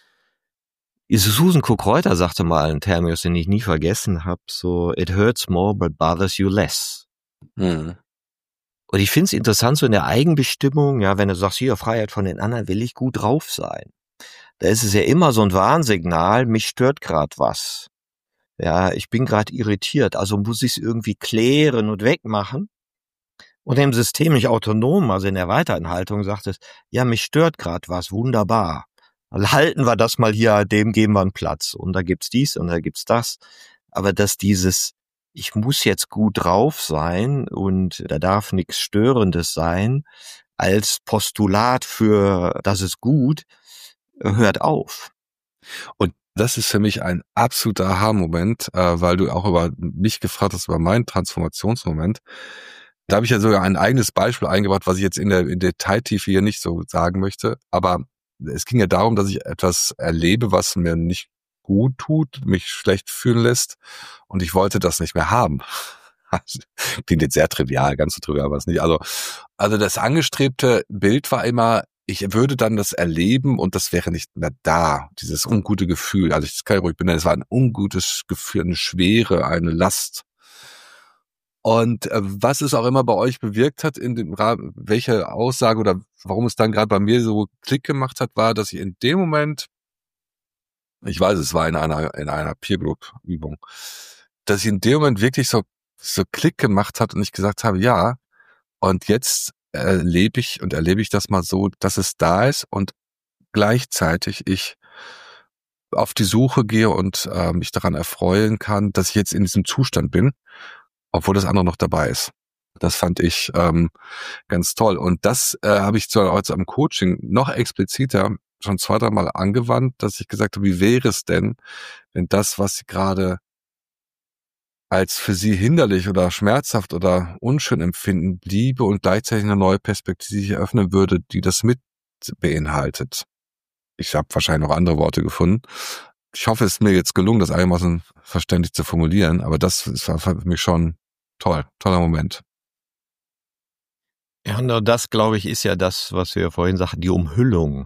Susan Cook-Reuter sagte mal einen Terminus, den ich nie vergessen habe, so, it hurts more but bothers you less. Mhm. Und ich finde es interessant, so in der Eigenbestimmung, ja, wenn du sagst, hier, Freiheit von den anderen, will ich gut drauf sein. Da ist es ja immer so ein Warnsignal, mich stört gerade was. Ja, ich bin gerade irritiert, also muss ich es irgendwie klären und wegmachen. Und im System nicht autonom, also in der weiteren Haltung sagt es, ja, mich stört gerade was, wunderbar. Halten wir das mal hier, dem geben wir einen Platz. Und da gibt's dies und da gibt's das. Aber dass dieses, ich muss jetzt gut drauf sein und da darf nichts Störendes sein, als Postulat für, das ist gut, hört auf. Und das ist für mich ein absoluter Aha-Moment, weil du auch über mich gefragt hast, über meinen Transformationsmoment. Da habe ich ja sogar ein eigenes Beispiel eingebracht, was ich jetzt in der Detailtiefe hier nicht so sagen möchte. Aber es ging ja darum, dass ich etwas erlebe, was mir nicht gut tut, mich schlecht fühlen lässt, und ich wollte das nicht mehr haben. Klingt jetzt sehr trivial, ganz so trivial war es nicht. Also das angestrebte Bild war immer, ich würde dann das erleben und das wäre nicht mehr da, dieses ungute Gefühl. Also ich kann ja ruhig benennen, es war ein ungutes Gefühl, eine Schwere, eine Last. Und was es auch immer bei euch bewirkt hat, in dem Rahmen, welche Aussage oder warum es dann gerade bei mir so Klick gemacht hat, war, dass ich in dem Moment, ich weiß, es war in einer Peer-Group-Übung, dass ich in dem Moment wirklich so Klick gemacht hat und ich gesagt habe, ja, und jetzt erlebe ich das mal so, dass es da ist und gleichzeitig ich auf die Suche gehe und mich daran erfreuen kann, dass ich jetzt in diesem Zustand bin, obwohl das andere noch dabei ist. Das fand ich ganz toll. Und das habe ich zwar als am Coaching noch expliziter schon 2-3 Mal angewandt, dass ich gesagt habe, wie wäre es denn, wenn das, was Sie gerade als für Sie hinderlich oder schmerzhaft oder unschön empfinden, bliebe und gleichzeitig eine neue Perspektive sich eröffnen würde, die das mit beinhaltet. Ich habe wahrscheinlich noch andere Worte gefunden. Ich hoffe, es ist mir jetzt gelungen, das einigermaßen verständlich zu formulieren, aber das war für mich schon toller Moment. Ja, und das, glaube ich, ist ja das, was wir vorhin sagten, die Umhüllung.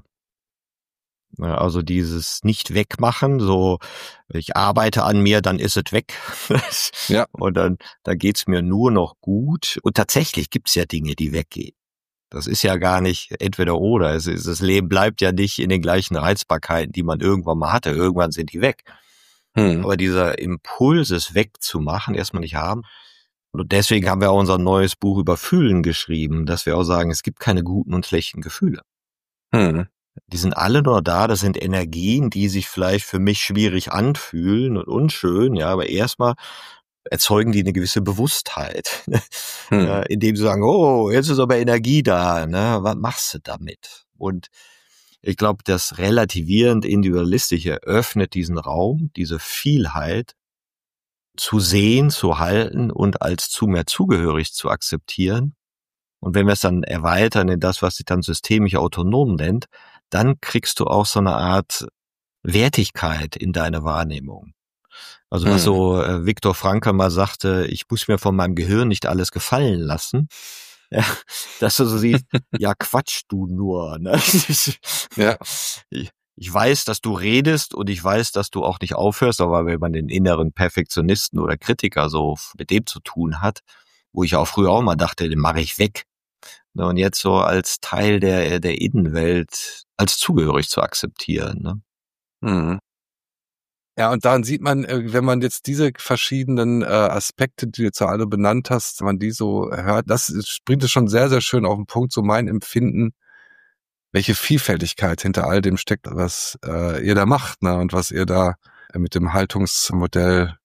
Also dieses Nicht-Wegmachen, so, ich arbeite an mir, dann ist es weg. Ja. Und dann geht's mir nur noch gut. Und tatsächlich gibt's ja Dinge, die weggehen. Das ist ja gar nicht entweder oder. Das Leben bleibt ja nicht in den gleichen Reizbarkeiten, die man irgendwann mal hatte. Irgendwann sind die weg. Aber dieser Impuls, es wegzumachen, erstmal nicht haben. Und deswegen haben wir auch unser neues Buch über Fühlen geschrieben, dass wir auch sagen, es gibt keine guten und schlechten Gefühle. Die sind alle nur da, das sind Energien, die sich vielleicht für mich schwierig anfühlen und unschön, ja, aber erstmal erzeugen die eine gewisse Bewusstheit, ja, indem sie sagen, oh, jetzt ist aber Energie da, ne, was machst du damit? Und ich glaube, das relativierend Individualistische öffnet diesen Raum, diese Vielheit zu sehen, zu halten und als zu mehr zugehörig zu akzeptieren. Und wenn wir es dann erweitern in das, was sich dann systemisch autonom nennt, dann kriegst du auch so eine Art Wertigkeit in deiner Wahrnehmung. Also was so Viktor Frankl mal sagte, ich muss mir von meinem Gehirn nicht alles gefallen lassen. Ja, dass du so siehst, ja Quatsch du nur. Ne? Ja. Ich weiß, dass du redest und ich weiß, dass du auch nicht aufhörst, aber wenn man den inneren Perfektionisten oder Kritiker so mit dem zu tun hat, wo ich auch früher auch mal dachte, den mache ich weg. Und jetzt so als Teil der Innenwelt als zugehörig zu akzeptieren. Ne? Ja, und daran sieht man, wenn man jetzt diese verschiedenen Aspekte, die du jetzt alle benannt hast, wenn man die so hört, das bringt es schon sehr, sehr schön auf den Punkt, so mein Empfinden, welche Vielfältigkeit hinter all dem steckt, was ihr da macht, ne, und was ihr da mit dem Haltungsmodell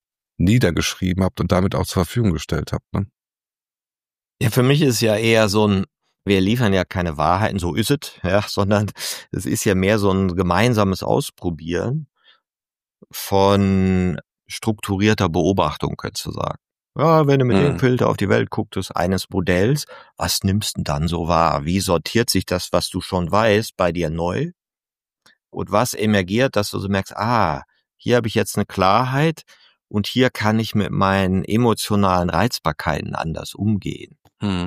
niedergeschrieben habt und damit auch zur Verfügung gestellt habt. Ne? Ja, für mich ist ja eher so ein Wir liefern ja keine Wahrheiten, so ist es, ja, sondern es ist ja mehr so ein gemeinsames Ausprobieren von strukturierter Beobachtung, könntest du sagen. Ja, wenn du mit dem Filter auf die Welt guckst, eines Modells, was nimmst du denn dann so wahr? Wie sortiert sich das, was du schon weißt, bei dir neu? Und was emergiert, dass du so merkst, hier habe ich jetzt eine Klarheit und hier kann ich mit meinen emotionalen Reizbarkeiten anders umgehen.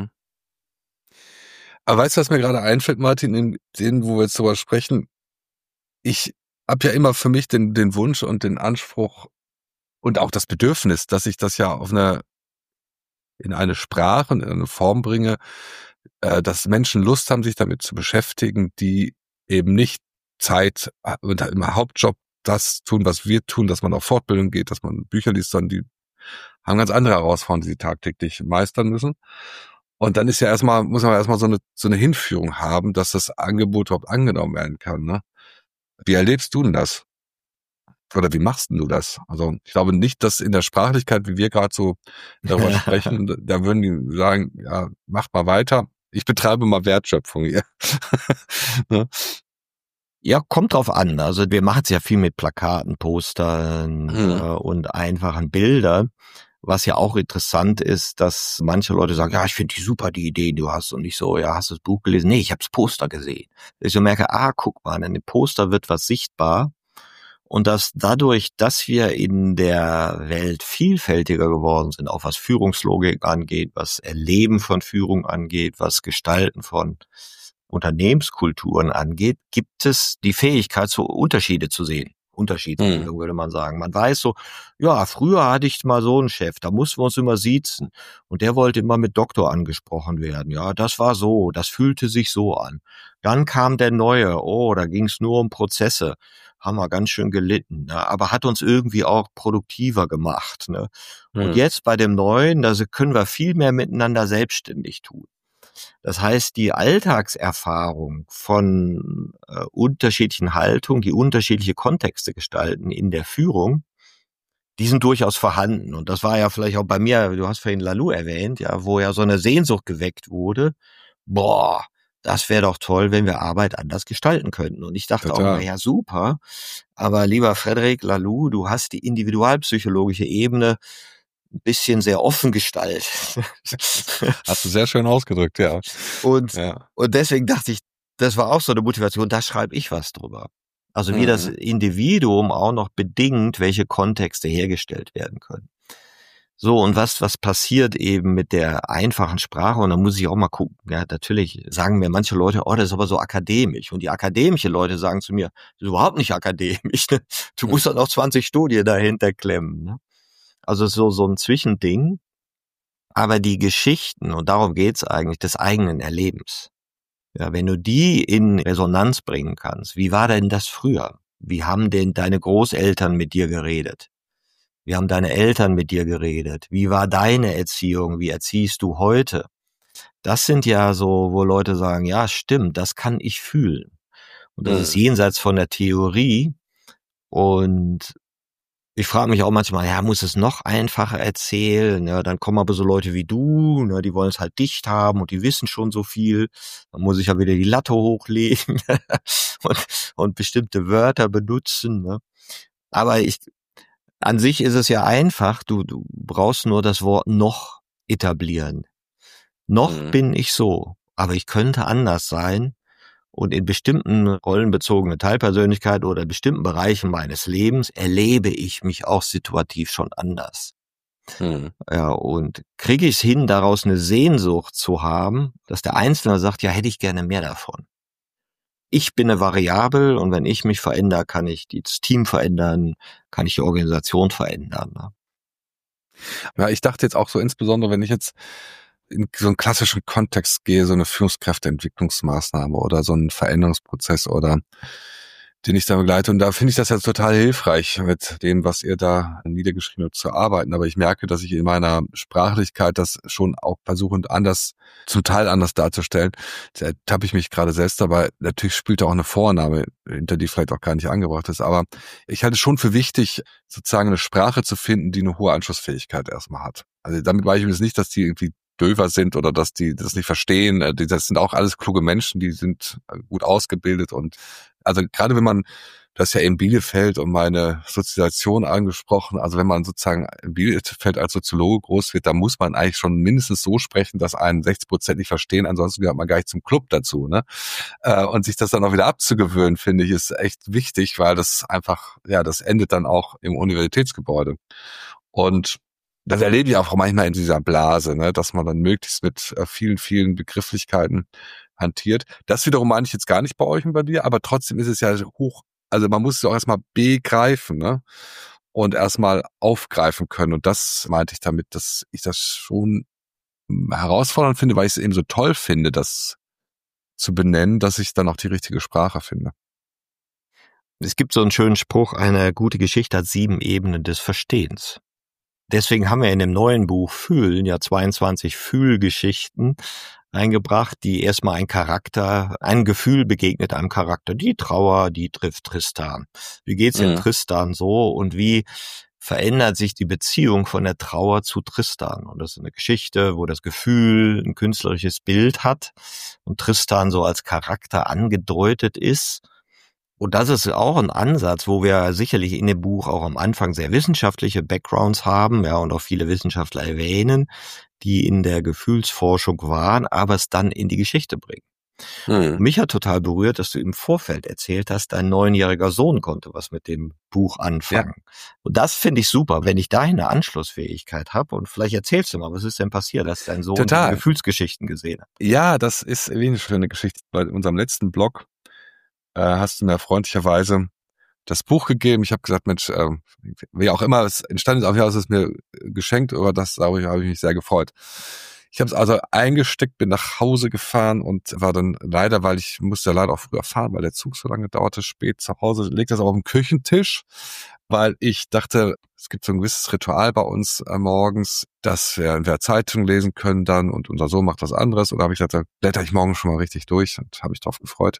Aber weißt du, was mir gerade einfällt, Martin, in denen, wo wir jetzt darüber sprechen? Ich habe ja immer für mich den Wunsch und den Anspruch und auch das Bedürfnis, dass ich das ja in eine Sprache und in eine Form bringe, dass Menschen Lust haben, sich damit zu beschäftigen, die eben nicht Zeit und im Hauptjob das tun, was wir tun, dass man auf Fortbildung geht, dass man Bücher liest, sondern die haben ganz andere Herausforderungen, die sie tagtäglich meistern müssen. Und dann muss man erstmal so eine Hinführung haben, dass das Angebot überhaupt angenommen werden kann, ne? Wie erlebst du denn das? Oder wie machst denn du das? Also ich glaube nicht, dass in der Sprachlichkeit, wie wir gerade so darüber sprechen, da würden die sagen, ja, macht mal weiter. Ich betreibe mal Wertschöpfung hier. Ne? Ja, kommt drauf an. Also wir machen es ja viel mit Plakaten, Postern und einfachen Bildern. Was ja auch interessant ist, dass manche Leute sagen, ja, ich finde die super, die Idee, die du hast. Und ich so, ja, hast du das Buch gelesen? Nee, ich habe das Poster gesehen. Ich so merke, guck mal, in dem Poster wird was sichtbar. Und dass dadurch, dass wir in der Welt vielfältiger geworden sind, auch was Führungslogik angeht, was Erleben von Führung angeht, was Gestalten von Unternehmenskulturen angeht, gibt es die Fähigkeit, so Unterschiede zu sehen. Unterschiedsbildung, würde man sagen. Man weiß so, ja, früher hatte ich mal so einen Chef, da mussten wir uns immer siezen. Und der wollte immer mit Doktor angesprochen werden. Ja, das war so, das fühlte sich so an. Dann kam der Neue, da ging es nur um Prozesse. Haben wir ganz schön gelitten, ne? Aber hat uns irgendwie auch produktiver gemacht. Ne? Und jetzt bei dem Neuen, da können wir viel mehr miteinander selbstständig tun. Das heißt, die Alltagserfahrung von unterschiedlichen Haltungen, die unterschiedliche Kontexte gestalten in der Führung, die sind durchaus vorhanden. Und das war ja vielleicht auch bei mir, du hast vorhin Laloux erwähnt, ja, wo ja so eine Sehnsucht geweckt wurde. Das wäre doch toll, wenn wir Arbeit anders gestalten könnten. Und ich dachte auch, ja super, aber lieber Frédéric Laloux, du hast die individualpsychologische Ebene ein bisschen sehr offen gestaltet. Hast du sehr schön ausgedrückt, ja. Und deswegen dachte ich, das war auch so eine Motivation, da schreibe ich was drüber. Also wie das Individuum auch noch bedingt, welche Kontexte hergestellt werden können. So, und was passiert eben mit der einfachen Sprache? Und da muss ich auch mal gucken. Ja, natürlich sagen mir manche Leute, das ist aber so akademisch. Und die akademische Leute sagen zu mir, das ist überhaupt nicht akademisch. Ne? Du musst doch noch 20 Studien dahinter klemmen. Ne? Also so ein Zwischending. Aber die Geschichten, und darum geht's eigentlich, des eigenen Erlebens. Ja, wenn du die in Resonanz bringen kannst, wie war denn das früher? Wie haben denn deine Großeltern mit dir geredet? Wie haben deine Eltern mit dir geredet? Wie war deine Erziehung? Wie erziehst du heute? Das sind ja so, wo Leute sagen, ja, stimmt, das kann ich fühlen. Und das ist jenseits von der Theorie. Und ich frage mich auch manchmal, ja, muss es noch einfacher erzählen? Ja, dann kommen aber so Leute wie du, ne, die wollen es halt dicht haben und die wissen schon so viel. Dann muss ich ja wieder die Latte hochlegen und bestimmte Wörter benutzen. Ne? Aber an sich ist es ja einfach, du brauchst nur das Wort noch etablieren. Noch bin ich so, aber ich könnte anders sein. Und in bestimmten rollenbezogenen Teilpersönlichkeit oder in bestimmten Bereichen meines Lebens erlebe ich mich auch situativ schon anders. Ja, und kriege ich es hin, daraus eine Sehnsucht zu haben, dass der Einzelne sagt, ja, hätte ich gerne mehr davon. Ich bin eine Variable und wenn ich mich verändere, kann ich das Team verändern, kann ich die Organisation verändern. Ne? Ja, ich dachte jetzt auch so insbesondere, wenn ich jetzt in so einen klassischen Kontext gehe, so eine Führungskräfteentwicklungsmaßnahme oder so einen Veränderungsprozess oder den ich da begleite. Und da finde ich das ja total hilfreich, mit dem, was ihr da niedergeschrieben habt, zu arbeiten. Aber ich merke, dass ich in meiner Sprachlichkeit das schon auch versuche, zum Teil anders darzustellen. Da ertappe ich mich gerade selbst dabei. Natürlich spielt da auch eine Vorname hinter, die vielleicht auch gar nicht angebracht ist. Aber ich halte es schon für wichtig, sozusagen eine Sprache zu finden, die eine hohe Anschlussfähigkeit erstmal hat. Also damit meine ich jetzt nicht, dass die irgendwie döver sind oder dass die das nicht verstehen. Das sind auch alles kluge Menschen, die sind gut ausgebildet. Und also gerade wenn man, du hast ja in Bielefeld und meine Sozialisation angesprochen, also wenn man sozusagen in Bielefeld als Soziologe groß wird, da muss man eigentlich schon mindestens so sprechen, dass einen 60% nicht verstehen, ansonsten gehört man gar nicht zum Club dazu, ne? Und sich das dann auch wieder abzugewöhnen, finde ich, ist echt wichtig, weil das einfach, ja, das endet dann auch im Universitätsgebäude. Und das erlebe ich auch manchmal in dieser Blase, ne, dass man dann möglichst mit vielen, vielen Begrifflichkeiten hantiert. Das wiederum meine ich jetzt gar nicht bei euch und bei dir, aber trotzdem ist es ja hoch, also man muss es auch erstmal begreifen, ne, und erstmal aufgreifen können. Und das meinte ich damit, dass ich das schon herausfordernd finde, weil ich es eben so toll finde, das zu benennen, dass ich dann auch die richtige Sprache finde. Es gibt so einen schönen Spruch, eine gute Geschichte hat 7 Ebenen des Verstehens. Deswegen haben wir in dem neuen Buch Fühlen ja 22 Fühlgeschichten eingebracht, die erstmal ein Gefühl begegnet einem Charakter. Die Trauer, die trifft Tristan. Wie geht's denn Tristan so und wie verändert sich die Beziehung von der Trauer zu Tristan? Und das ist eine Geschichte, wo das Gefühl ein künstlerisches Bild hat und Tristan so als Charakter angedeutet ist. Und das ist auch ein Ansatz, wo wir sicherlich in dem Buch auch am Anfang sehr wissenschaftliche Backgrounds haben, ja, und auch viele Wissenschaftler erwähnen, die in der Gefühlsforschung waren, aber es dann in die Geschichte bringen. Mich hat total berührt, dass du im Vorfeld erzählt hast, dein 9-jähriger Sohn konnte was mit dem Buch anfangen. Ja. Und das finde ich super, wenn ich dahin eine Anschlussfähigkeit habe. Und vielleicht erzählst du mal, was ist denn passiert, dass dein Sohn Gefühlsgeschichten gesehen hat? Ja, das ist wie eine schöne Geschichte. Bei unserem letzten Blog hast du mir freundlicherweise das Buch gegeben. Ich habe gesagt, Mensch, wie auch immer es entstanden ist, auf jeden Fall ist es mir geschenkt, über das habe ich mich sehr gefreut. Ich habe es also eingesteckt, bin nach Hause gefahren und war dann leider, weil ich musste ja leider auch früher fahren, weil der Zug so lange dauerte, spät zu Hause, legte das auf den Küchentisch, weil ich dachte, es gibt so ein gewisses Ritual bei uns morgens, dass wir Zeitung lesen können dann und unser Sohn macht was anderes. Oder habe ich gesagt, da blätter ich morgen schon mal richtig durch und habe mich drauf gefreut.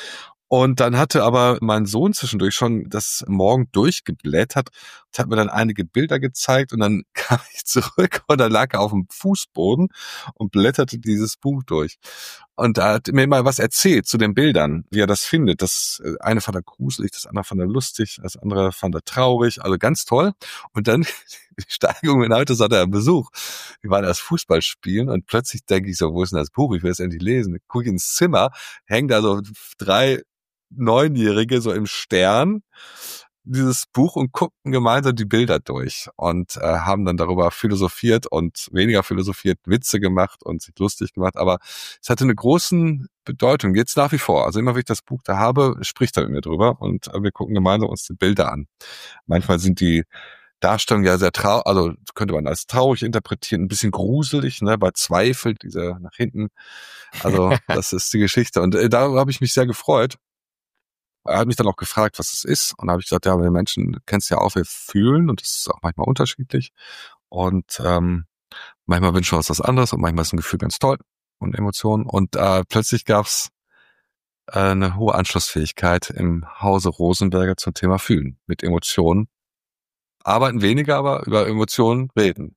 Und dann hatte aber mein Sohn zwischendurch schon das morgen durchgeblättert und hat mir dann einige Bilder gezeigt und dann kam ich zurück und dann lag er auf dem Fußboden und blätterte dieses Buch durch. Und da hat mir mal was erzählt zu den Bildern, wie er das findet. Das eine fand er gruselig, das andere fand er lustig, das andere fand er traurig, also ganz toll. Und dann die Steigerung in heute hat er einen Besuch. Wir waren erst Fußball spielen und plötzlich denke ich so, wo ist denn das Buch? Ich will es endlich lesen. Gucke ich ins Zimmer, hängen da so 3 Neunjährige so im Stern dieses Buch und guckten gemeinsam die Bilder durch und haben dann darüber philosophiert und weniger philosophiert, Witze gemacht und sich lustig gemacht, aber es hatte eine große Bedeutung, jetzt nach wie vor. Also immer, wenn ich das Buch da habe, spricht er mit mir drüber und wir gucken gemeinsam uns die Bilder an. Manchmal sind die Darstellung ja sehr also könnte man als traurig interpretieren, ein bisschen gruselig, ne, bei Zweifel, diese nach hinten. Also das ist die Geschichte und darüber habe ich mich sehr gefreut. Er hat mich dann auch gefragt, was es ist. Und da habe ich gesagt, ja, wir Menschen, kennst ja auch, wir fühlen und das ist auch manchmal unterschiedlich. Und manchmal wünschen wir uns was anderes und manchmal ist ein Gefühl ganz toll und Emotionen. Und plötzlich gab's eine hohe Anschlussfähigkeit im Hause Rosenberger zum Thema Fühlen mit Emotionen. Arbeiten weniger, aber über Emotionen reden.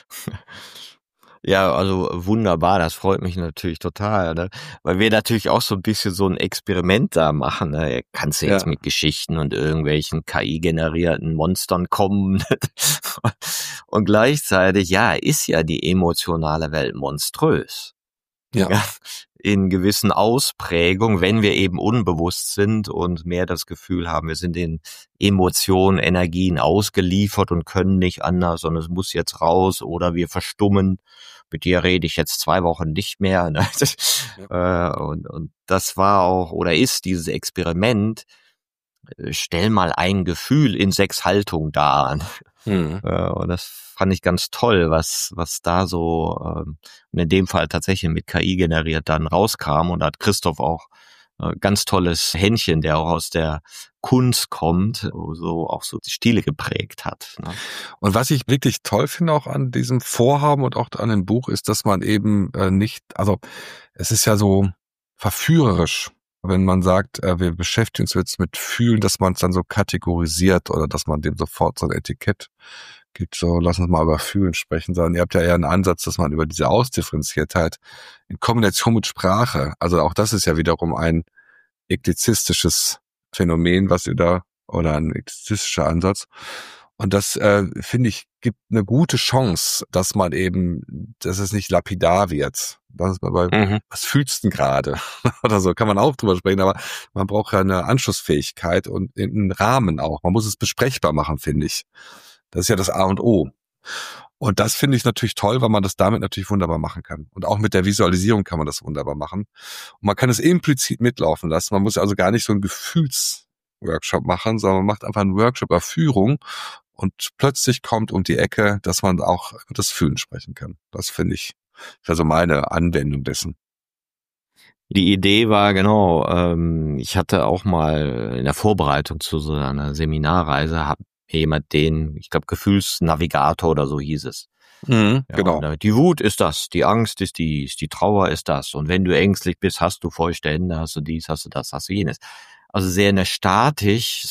Ja, also wunderbar, das freut mich natürlich total, ne? Weil wir natürlich auch so ein bisschen so ein Experiment da machen. Ne? Kannst du jetzt mit Geschichten und irgendwelchen KI-generierten Monstern kommen und gleichzeitig, ja, ist ja die emotionale Welt monströs. Ja. In gewissen Ausprägungen, wenn wir eben unbewusst sind und mehr das Gefühl haben, wir sind den Emotionen, Energien ausgeliefert und können nicht anders, sondern es muss jetzt raus oder wir verstummen. Mit dir rede ich jetzt 2 Wochen nicht mehr. Ne? Ja. Und das war auch oder ist dieses Experiment, stell mal ein Gefühl in 6 Haltungen dar. Und das fand ich ganz toll, was da so in dem Fall tatsächlich mit KI generiert dann rauskam. Und da hat Christoph auch ganz tolles Händchen, der auch aus der Kunst kommt, so auch so die Stile geprägt hat. Ne? Und was ich wirklich toll finde auch an diesem Vorhaben und auch an dem Buch ist, dass man eben nicht, also es ist ja so verführerisch, wenn man sagt, wir beschäftigen uns jetzt mit Fühlen, dass man es dann so kategorisiert oder dass man dem sofort so ein Etikett gibt so, lass uns mal über Fühlen sprechen, sondern ihr habt ja eher einen Ansatz, dass man über diese Ausdifferenziertheit in Kombination mit Sprache, also auch das ist ja wiederum ein eklizistisches Phänomen, was ihr da, oder ein eklizistischer Ansatz. Und das, finde ich, gibt eine gute Chance, dass man eben, dass es nicht lapidar wird. Das ist bei, was fühlst du denn gerade? Oder so, kann man auch drüber sprechen, aber man braucht ja eine Anschlussfähigkeit und einen Rahmen auch. Man muss es besprechbar machen, finde ich. Das ist ja das A und O. Und das finde ich natürlich toll, weil man das damit natürlich wunderbar machen kann. Und auch mit der Visualisierung kann man das wunderbar machen. Und man kann es implizit mitlaufen lassen. Man muss also gar nicht so einen Gefühlsworkshop machen, sondern man macht einfach einen Workshop auf Führung und plötzlich kommt um die Ecke, dass man auch über das Fühlen sprechen kann. Das finde ich, also meine Anwendung dessen. Die Idee war, genau, ich hatte auch mal in der Vorbereitung zu so einer Seminarreise, habe jemand den, ich glaube, Gefühlsnavigator oder so hieß es. Genau. Die Wut ist das, die Angst ist die Trauer ist das. Und wenn du ängstlich bist, hast du feuchte Hände, hast du dies, hast du das, hast du jenes. Also sehr eine statisch,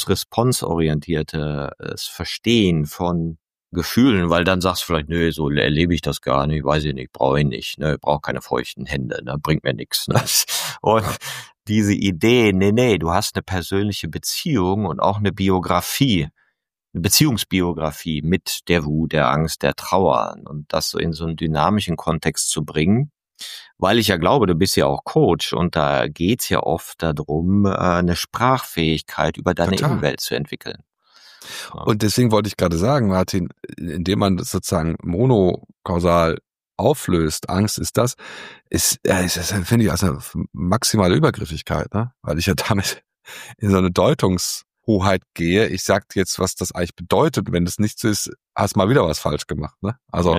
Stimulus-Response-orientiertes Verstehen von Gefühlen, weil dann sagst du vielleicht, nö, so erlebe ich das gar nicht, weiß ich nicht, brauche ich nicht, ne, brauche keine feuchten Hände, ne, bringt mir nichts. Ne? Und diese Idee, nee, du hast eine persönliche Beziehung und auch eine Biografie, eine Beziehungsbiografie mit der Wut, der Angst, der Trauer und das so in so einen dynamischen Kontext zu bringen, weil ich ja glaube, du bist ja auch Coach und da geht's ja oft darum, eine Sprachfähigkeit über deine Innenwelt zu entwickeln. Ja. Und deswegen wollte ich gerade sagen, Martin, indem man das sozusagen monokausal auflöst, Angst ist das, finde ich, also maximale Übergriffigkeit, ne? Weil ich ja damit in so eine Deutungshoheit gehe. Ich sag jetzt, was das eigentlich bedeutet. Wenn das nicht so ist, hast mal wieder was falsch gemacht, ne? Also,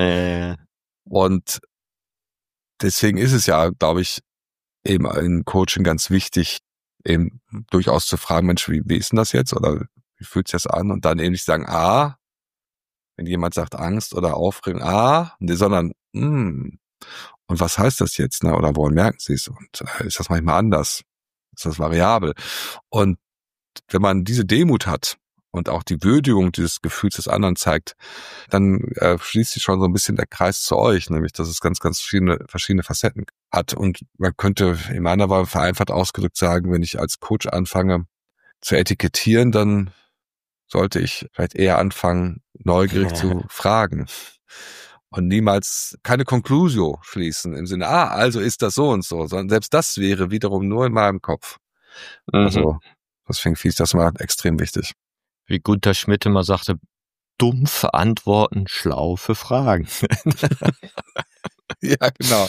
und deswegen ist es ja, glaube ich, eben in Coaching ganz wichtig, eben durchaus zu fragen, Mensch, wie ist denn das jetzt? Oder wie fühlt sich das an? Und dann eben nicht sagen, wenn jemand sagt Angst oder Aufregung, sondern, und was heißt das jetzt? Ne? Oder woran merken Sie es? Und ist das manchmal anders? Ist das variabel? Und wenn man diese Demut hat und auch die Würdigung dieses Gefühls des anderen zeigt, dann schließt sich schon so ein bisschen der Kreis zu euch, nämlich dass es ganz, ganz verschiedene Facetten hat. Und man könnte in meiner Wahl vereinfacht ausgedrückt sagen, wenn ich als Coach anfange zu etikettieren, dann sollte ich vielleicht eher anfangen, neugierig zu fragen und niemals keine Conclusio schließen im Sinne, also ist das so und so, sondern selbst das wäre wiederum nur in meinem Kopf. Also deswegen finde ich das mal extrem wichtig. Wie Gunther Schmidt immer sagte, dumpfe Antworten, schlau für Fragen. Ja, genau.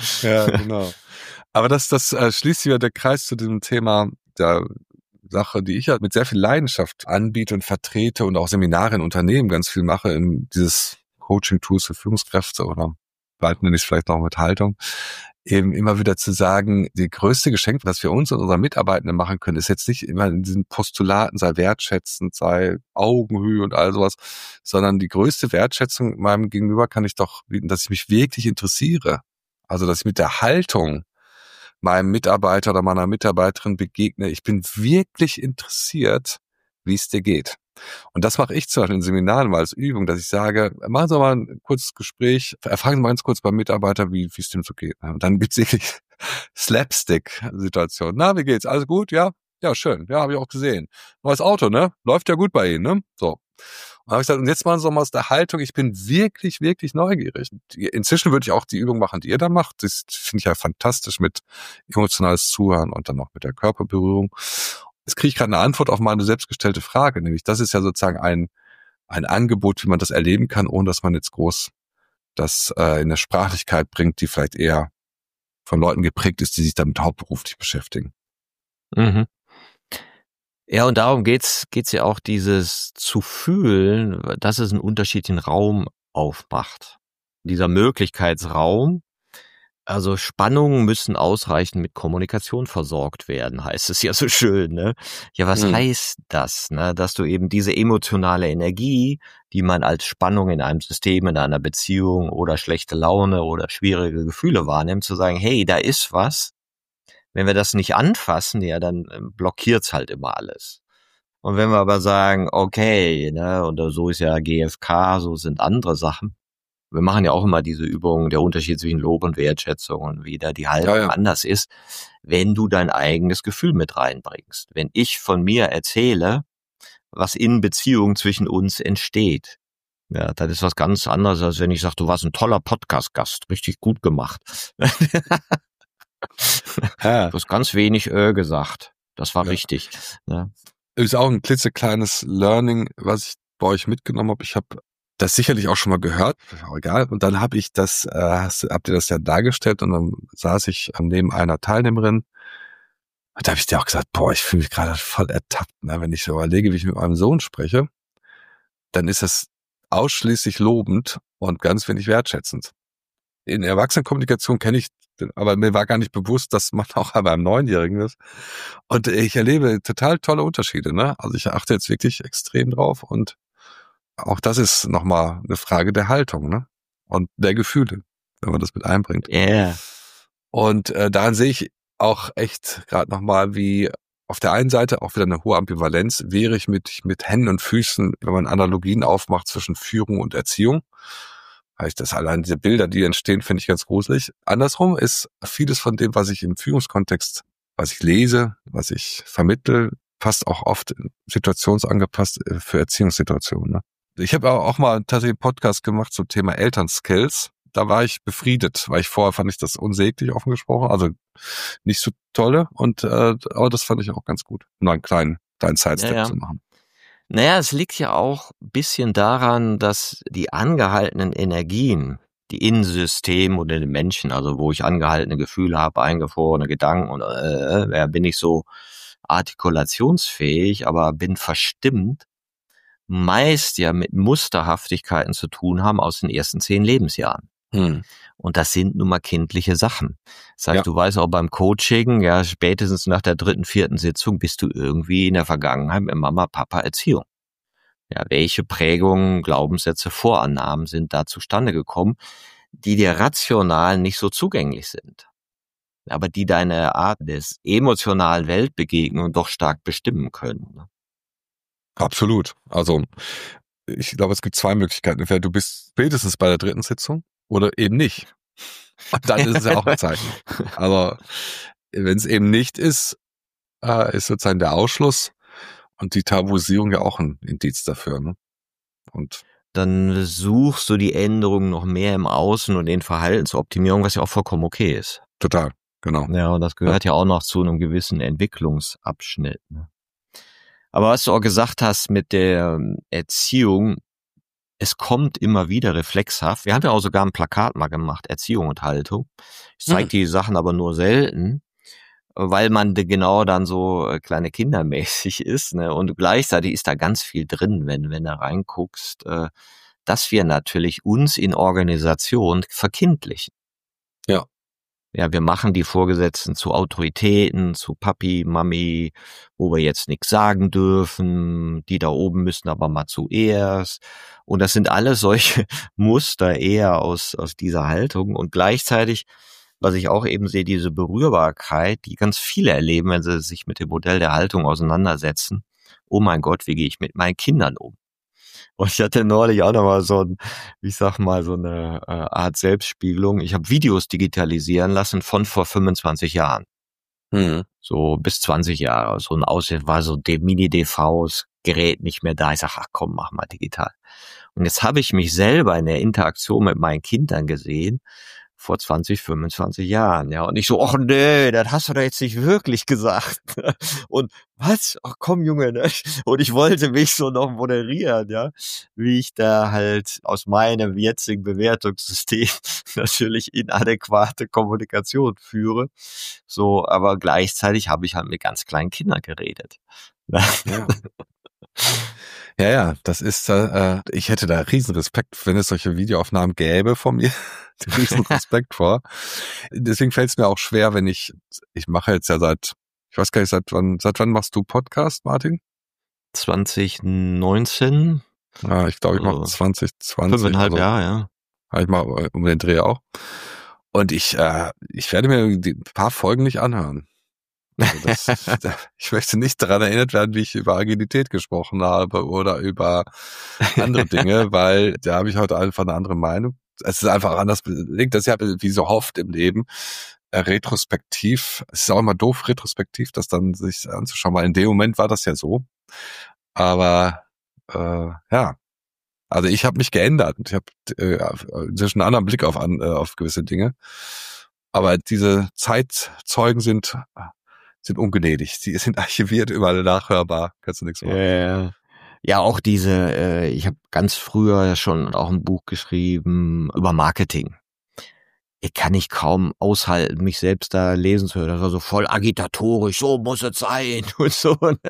Aber das schließt wieder der Kreis zu diesem Thema der Sache, die ich halt mit sehr viel Leidenschaft anbiete und vertrete und auch Seminare in Unternehmen ganz viel mache, in dieses Coaching-Tools für Führungskräfte oder bald nenne ich es vielleicht noch mit Haltung, eben immer wieder zu sagen, die größte Geschenk, was wir uns und unseren Mitarbeitenden machen können, ist jetzt nicht immer in diesen Postulaten, sei wertschätzend, sei Augenhöhe und all sowas, sondern die größte Wertschätzung meinem Gegenüber kann ich doch bieten, dass ich mich wirklich interessiere. Also, dass ich mit der Haltung meinem Mitarbeiter oder meiner Mitarbeiterin begegne, ich bin wirklich interessiert, wie es dir geht. Und das mache ich zum Beispiel in Seminaren mal als Übung, dass ich sage, machen Sie mal ein kurzes Gespräch, fragen Sie mal ganz kurz beim Mitarbeiter, wie es dem so geht. Und dann gibt's wirklich Slapstick-Situationen. Na, wie geht's? Alles gut? Ja? Ja, schön. Ja, habe ich auch gesehen. Neues Auto, ne? Läuft ja gut bei Ihnen, ne? So. Und habe ich gesagt, und jetzt machen Sie mal aus der Haltung, ich bin wirklich, wirklich neugierig. Inzwischen würde ich auch die Übung machen, die ihr da macht. Das finde ich ja fantastisch mit emotionales Zuhören und dann noch mit der Körperberührung. Jetzt kriege ich gerade eine Antwort auf meine selbstgestellte Frage, nämlich das ist ja sozusagen ein Angebot, wie man das erleben kann, ohne dass man jetzt groß das in eine Sprachlichkeit bringt, die vielleicht eher von Leuten geprägt ist, die sich damit hauptberuflich beschäftigen. Mhm. Ja, und darum geht's ja auch, dieses zu fühlen, dass es einen unterschiedlichen Raum aufmacht. Dieser Möglichkeitsraum, also Spannungen müssen ausreichend mit Kommunikation versorgt werden, heißt es ja so schön, ne? Ja, was heißt das, ne? Dass du eben diese emotionale Energie, die man als Spannung in einem System, in einer Beziehung oder schlechte Laune oder schwierige Gefühle wahrnimmt, zu sagen, hey, da ist was. Wenn wir das nicht anfassen, ja, dann blockiert's halt immer alles. Und wenn wir aber sagen, okay, ne, und so ist ja GFK, so sind andere Sachen. Wir machen ja auch immer diese Übung, der Unterschied zwischen Lob und Wertschätzung und wie da die Haltung anders ist, wenn du dein eigenes Gefühl mit reinbringst. Wenn ich von mir erzähle, was in Beziehungen zwischen uns entsteht, ja, das ist was ganz anderes, als wenn ich sage, du warst ein toller Podcast-Gast, richtig gut gemacht. Du hast ganz wenig gesagt. Das war richtig. Ja. Ist auch ein klitzekleines Learning, was ich bei euch mitgenommen habe. Ich habe das sicherlich auch schon mal gehört, auch egal. Und dann habe ich das, habt ihr das ja dargestellt und dann saß ich neben einer Teilnehmerin. Und da habe ich dir auch gesagt, boah, ich fühle mich gerade voll ertappt, ne? Wenn ich so überlege, wie ich mit meinem Sohn spreche, dann ist das ausschließlich lobend und ganz wenig wertschätzend. In Erwachsenenkommunikation kenne ich, aber mir war gar nicht bewusst, dass man auch beim Neunjährigen ist. Und ich erlebe total tolle Unterschiede, ne? Also ich achte jetzt wirklich extrem drauf und auch das ist nochmal eine Frage der Haltung, ne? Und der Gefühle, wenn man das mit einbringt. Und daran sehe ich auch echt gerade nochmal, wie auf der einen Seite auch wieder eine hohe Ambivalenz wäre ich mit Händen und Füßen, wenn man Analogien aufmacht zwischen Führung und Erziehung. Heißt das allein diese Bilder, die entstehen, finde ich ganz gruselig. Andersrum ist vieles von dem, was ich im Führungskontext, was ich lese, was ich vermittle, passt auch oft situationsangepasst für Erziehungssituationen, ne? Ich habe auch mal tatsächlich einen Podcast gemacht zum Thema Elternskills. Da war ich befriedet, weil vorher fand ich das unsäglich, offen gesprochen, also nicht so tolle. Und aber das fand ich auch ganz gut, nur einen kleinen Sidestep zu machen. Naja, es liegt ja auch ein bisschen daran, dass die angehaltenen Energien, die in System oder in den Menschen, also wo ich angehaltene Gefühle habe, eingefrorene Gedanken und bin ich so artikulationsfähig, aber bin verstimmt, meist ja mit Musterhaftigkeiten zu tun haben aus den ersten 10 Lebensjahren. Und das sind nun mal kindliche Sachen. Das heißt, du weißt auch beim Coaching, ja, spätestens nach der 3., 4. Sitzung bist du irgendwie in der Vergangenheit mit Mama, Papa Erziehung. Ja, welche Prägungen, Glaubenssätze, Vorannahmen sind da zustande gekommen, die dir rational nicht so zugänglich sind, aber die deine Art des emotionalen Weltbegegnungen doch stark bestimmen können. Absolut. Also ich glaube, es gibt 2 Möglichkeiten. Entweder du bist spätestens bei der 3. Sitzung oder eben nicht. Und dann ist es ja auch ein Zeichen. Aber wenn es eben nicht ist, ist sozusagen der Ausschluss und die Tabuisierung ja auch ein Indiz dafür, ne? Und dann suchst du die Änderungen noch mehr im Außen und in Verhaltensoptimierung, was ja auch vollkommen okay ist. Total, genau. Ja, und das gehört ja auch noch zu einem gewissen Entwicklungsabschnitt, ne? Aber was du auch gesagt hast mit der Erziehung, es kommt immer wieder reflexhaft. Wir haben ja auch sogar ein Plakat mal gemacht, Erziehung und Haltung. Ich zeige die Sachen aber nur selten, weil man genau dann so kleine kindermäßig ist, ne? Und gleichzeitig ist da ganz viel drin, wenn du reinguckst, dass wir natürlich uns in Organisation verkindlichen. Ja. Ja, wir machen die Vorgesetzten zu Autoritäten, zu Papi, Mami, wo wir jetzt nichts sagen dürfen. Die da oben müssen aber mal zuerst. Und das sind alles solche Muster eher aus dieser Haltung. Und gleichzeitig, was ich auch eben sehe, diese Berührbarkeit, die ganz viele erleben, wenn sie sich mit dem Modell der Haltung auseinandersetzen. Oh mein Gott, wie gehe ich mit meinen Kindern um? Und ich hatte neulich auch nochmal so eine Art Selbstspiegelung. Ich habe Videos digitalisieren lassen von vor 25 Jahren. So bis 20 Jahre. So ein Aussehen war so Mini-DVs, Gerät nicht mehr da. Ich sage, ach komm, mach mal digital. Und jetzt habe ich mich selber in der Interaktion mit meinen Kindern gesehen, vor 20, 25 Jahren, ja. Und ich so, ach nee, das hast du doch jetzt nicht wirklich gesagt. Und was? Ach komm, Junge, ne? Und ich wollte mich so noch moderieren, ja, wie ich da halt aus meinem jetzigen Bewertungssystem natürlich inadäquate Kommunikation führe. So, aber gleichzeitig habe ich halt mit ganz kleinen Kindern geredet. Ja, das ist, ich hätte da riesen Respekt, wenn es solche Videoaufnahmen gäbe von mir. Riesen Respekt vor. Deswegen fällt es mir auch schwer, wenn ich mache jetzt ja ich weiß gar nicht, seit wann machst du Podcast, Martin? 2019. Ja, ich glaube, ich mache 2020. 5,5 Jahre, ja. Ich mache um den Dreh auch. Und ich werde mir ein paar Folgen nicht anhören. Also ich möchte nicht daran erinnert werden, wie ich über Agilität gesprochen habe oder über andere Dinge, weil da habe ich heute einfach eine andere Meinung. Es ist einfach anders belegt. Das ist ja wie so oft im Leben retrospektiv. Es ist auch immer doof, retrospektiv das dann sich anzuschauen, weil in dem Moment war das ja so. Aber ja, also ich habe mich geändert und ich habe inzwischen einen anderen Blick auf gewisse Dinge. Aber diese Zeitzeugen sind ungnädig. Sie sind archiviert, überall nachhörbar. Kannst du nichts machen. Ja, auch ich habe ganz früher schon auch ein Buch geschrieben über Marketing. Ich kann nicht kaum aushalten, mich selbst da lesen zu hören. Das war so voll agitatorisch, so muss es sein und so. Und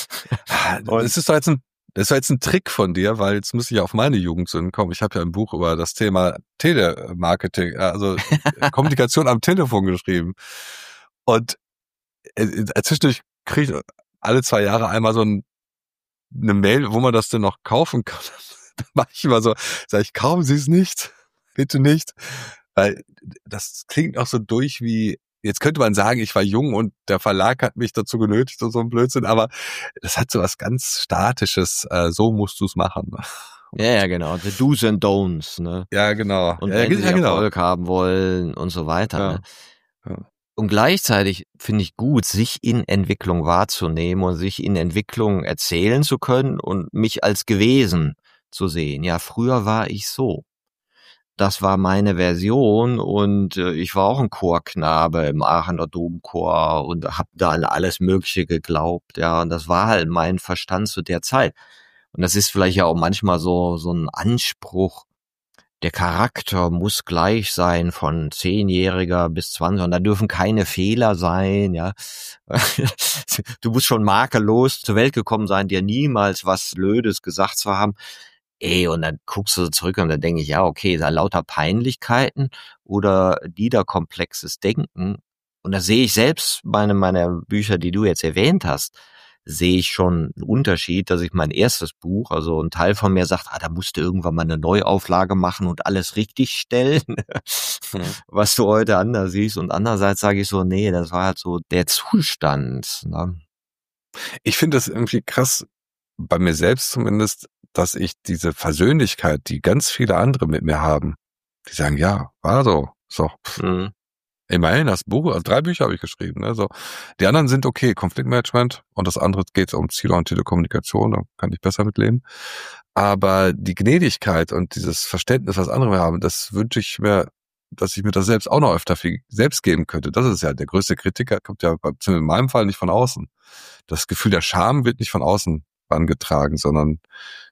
das ist jetzt ein Trick von dir, weil jetzt muss ich auf meine Jugend kommen. Ich habe ja ein Buch über das Thema Telemarketing, also Kommunikation am Telefon geschrieben. Und zwischendurch kriege ich alle 2 Jahre einmal so eine Mail, wo man das denn noch kaufen kann. Da mache ich immer so, sage ich, kaufen Sie es nicht, bitte nicht. Weil das klingt auch so durch wie, jetzt könnte man sagen, ich war jung und der Verlag hat mich dazu genötigt und so ein Blödsinn, aber das hat so was ganz Statisches, so musst du es machen. Ja, genau, the Do's and Don'ts, ne? Ja, genau. Und wenn sie Erfolg haben wollen und so weiter, ja. ne? Ja. Und gleichzeitig finde ich gut, sich in Entwicklung wahrzunehmen und sich in Entwicklung erzählen zu können und mich als gewesen zu sehen. Ja, früher war ich so. Das war meine Version und ich war auch ein Chorknabe im Aachener Domchor und habe da an alles Mögliche geglaubt, ja, und das war halt mein Verstand zu der Zeit. Und das ist vielleicht ja auch manchmal so ein Anspruch, der Charakter muss gleich sein von 10-Jähriger bis 20 und da dürfen keine Fehler sein, ja. Du musst schon makellos zur Welt gekommen sein, dir niemals was Blödes gesagt zu haben. Und dann guckst du zurück und dann denke ich, ja, okay, da lauter Peinlichkeiten oder komplexes Denken. Und da sehe ich selbst meine Bücher, die du jetzt erwähnt hast, sehe ich schon einen Unterschied, dass ich mein erstes Buch, also ein Teil von mir sagt, da musst du irgendwann mal eine Neuauflage machen und alles richtig stellen, was du heute anders siehst. Und andererseits sage ich so, nee, das war halt so der Zustand. Ne? Ich finde das irgendwie krass, bei mir selbst zumindest, dass ich diese Versöhnlichkeit, die ganz viele andere mit mir haben, die sagen, ja, war so. Immerhin, das Buch, also 3 Bücher habe ich geschrieben. Ne? So. Die anderen sind okay, Konfliktmanagement und das andere geht um zielorientierte Kommunikation, da kann ich besser mitleben. Aber die Gnädigkeit und dieses Verständnis, was andere haben, das wünsche ich mir, dass ich mir das selbst auch noch öfter viel selbst geben könnte. Das ist ja der größte Kritiker, kommt ja in meinem Fall nicht von außen. Das Gefühl der Scham wird nicht von außen angetragen, sondern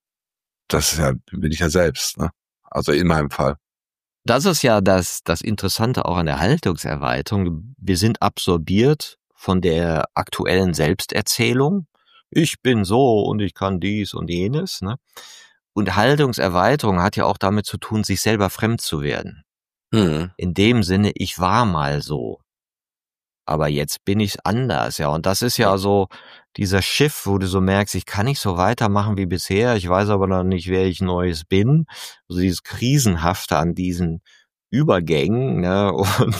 das ist ja, bin ich ja selbst, ne? Also in meinem Fall. Das ist ja das Interessante auch an der Haltungserweiterung. Wir sind absorbiert von der aktuellen Selbsterzählung. Ich bin so und ich kann dies und jenes, ne? Und Haltungserweiterung hat ja auch damit zu tun, sich selber fremd zu werden. In dem Sinne, ich war mal so. Aber jetzt bin ich anders, ja. Und das ist ja so dieser Shift, wo du so merkst, ich kann nicht so weitermachen wie bisher. Ich weiß aber noch nicht, wer ich Neues bin. Also dieses Krisenhafte an diesen Übergängen, ne?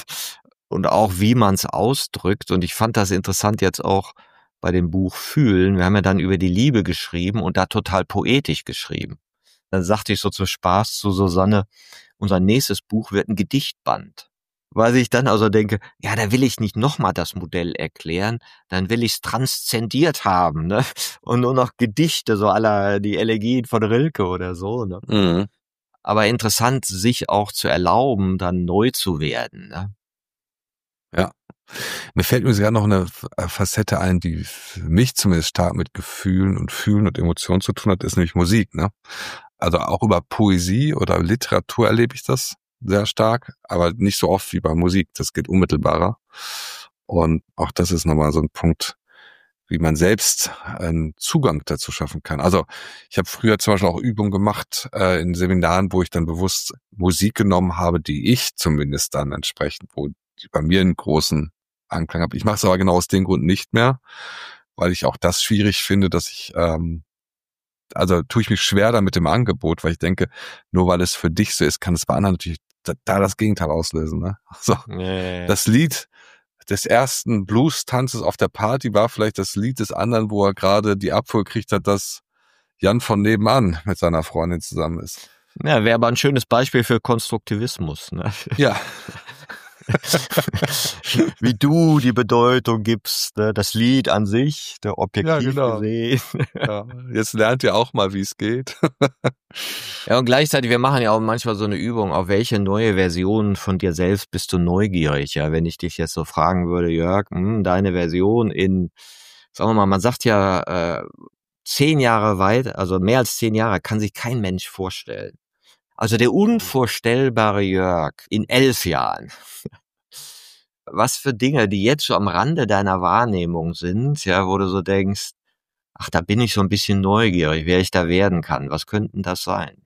Und auch wie man es ausdrückt. Und ich fand das interessant jetzt auch bei dem Buch Fühlen. Wir haben ja dann über die Liebe geschrieben und da total poetisch geschrieben. Dann sagte ich so zum Spaß zu Susanne, unser nächstes Buch wird ein Gedichtband. Weil ich dann also denke, ja, da will ich nicht nochmal das Modell erklären, dann will ich es transzendiert haben, ne? Und nur noch Gedichte, so à la die Elegien von Rilke oder so, ne? Aber interessant, sich auch zu erlauben, dann neu zu werden, ne? Ja. Mir fällt mir sogar noch eine Facette ein, die für mich zumindest stark mit Gefühlen und Fühlen und Emotionen zu tun hat, ist nämlich Musik, ne? Also auch über Poesie oder Literatur erlebe ich das sehr stark, aber nicht so oft wie bei Musik. Das geht unmittelbarer. Und auch das ist nochmal so ein Punkt, wie man selbst einen Zugang dazu schaffen kann. Also ich habe früher zum Beispiel auch Übungen gemacht in Seminaren, wo ich dann bewusst Musik genommen habe, die ich zumindest dann entsprechend, wo die bei mir einen großen Anklang habe. Ich mache es aber genau aus dem Grund nicht mehr, weil ich auch das schwierig finde, dass ich also tue ich mich schwer da mit dem Angebot, weil ich denke, nur weil es für dich so ist, kann es bei anderen natürlich da das Gegenteil auslösen. Ne? So, das Lied des ersten Blues-Tanzes auf der Party war vielleicht das Lied des anderen, wo er gerade die Abfuhr gekriegt hat, dass Jan von nebenan mit seiner Freundin zusammen ist. Ja, wäre aber ein schönes Beispiel für Konstruktivismus, ne? Ja. Wie du die Bedeutung gibst, ne? Das Lied an sich, der objektiv gesehen. Ja, jetzt lernt ihr auch mal, wie es geht. Ja, und gleichzeitig, wir machen ja auch manchmal so eine Übung, auf welche neue Version von dir selbst bist du neugierig? Ja, wenn ich dich jetzt so fragen würde, Jörg, deine Version in, sagen wir mal, man sagt ja, 10 Jahre weit, also mehr als 10 Jahre, kann sich kein Mensch vorstellen. Also der unvorstellbare Jörg in 11 Jahren. Was für Dinge, die jetzt so am Rande deiner Wahrnehmung sind, ja, wo du so denkst, ach, da bin ich so ein bisschen neugierig, wer ich da werden kann. Was könnten das sein?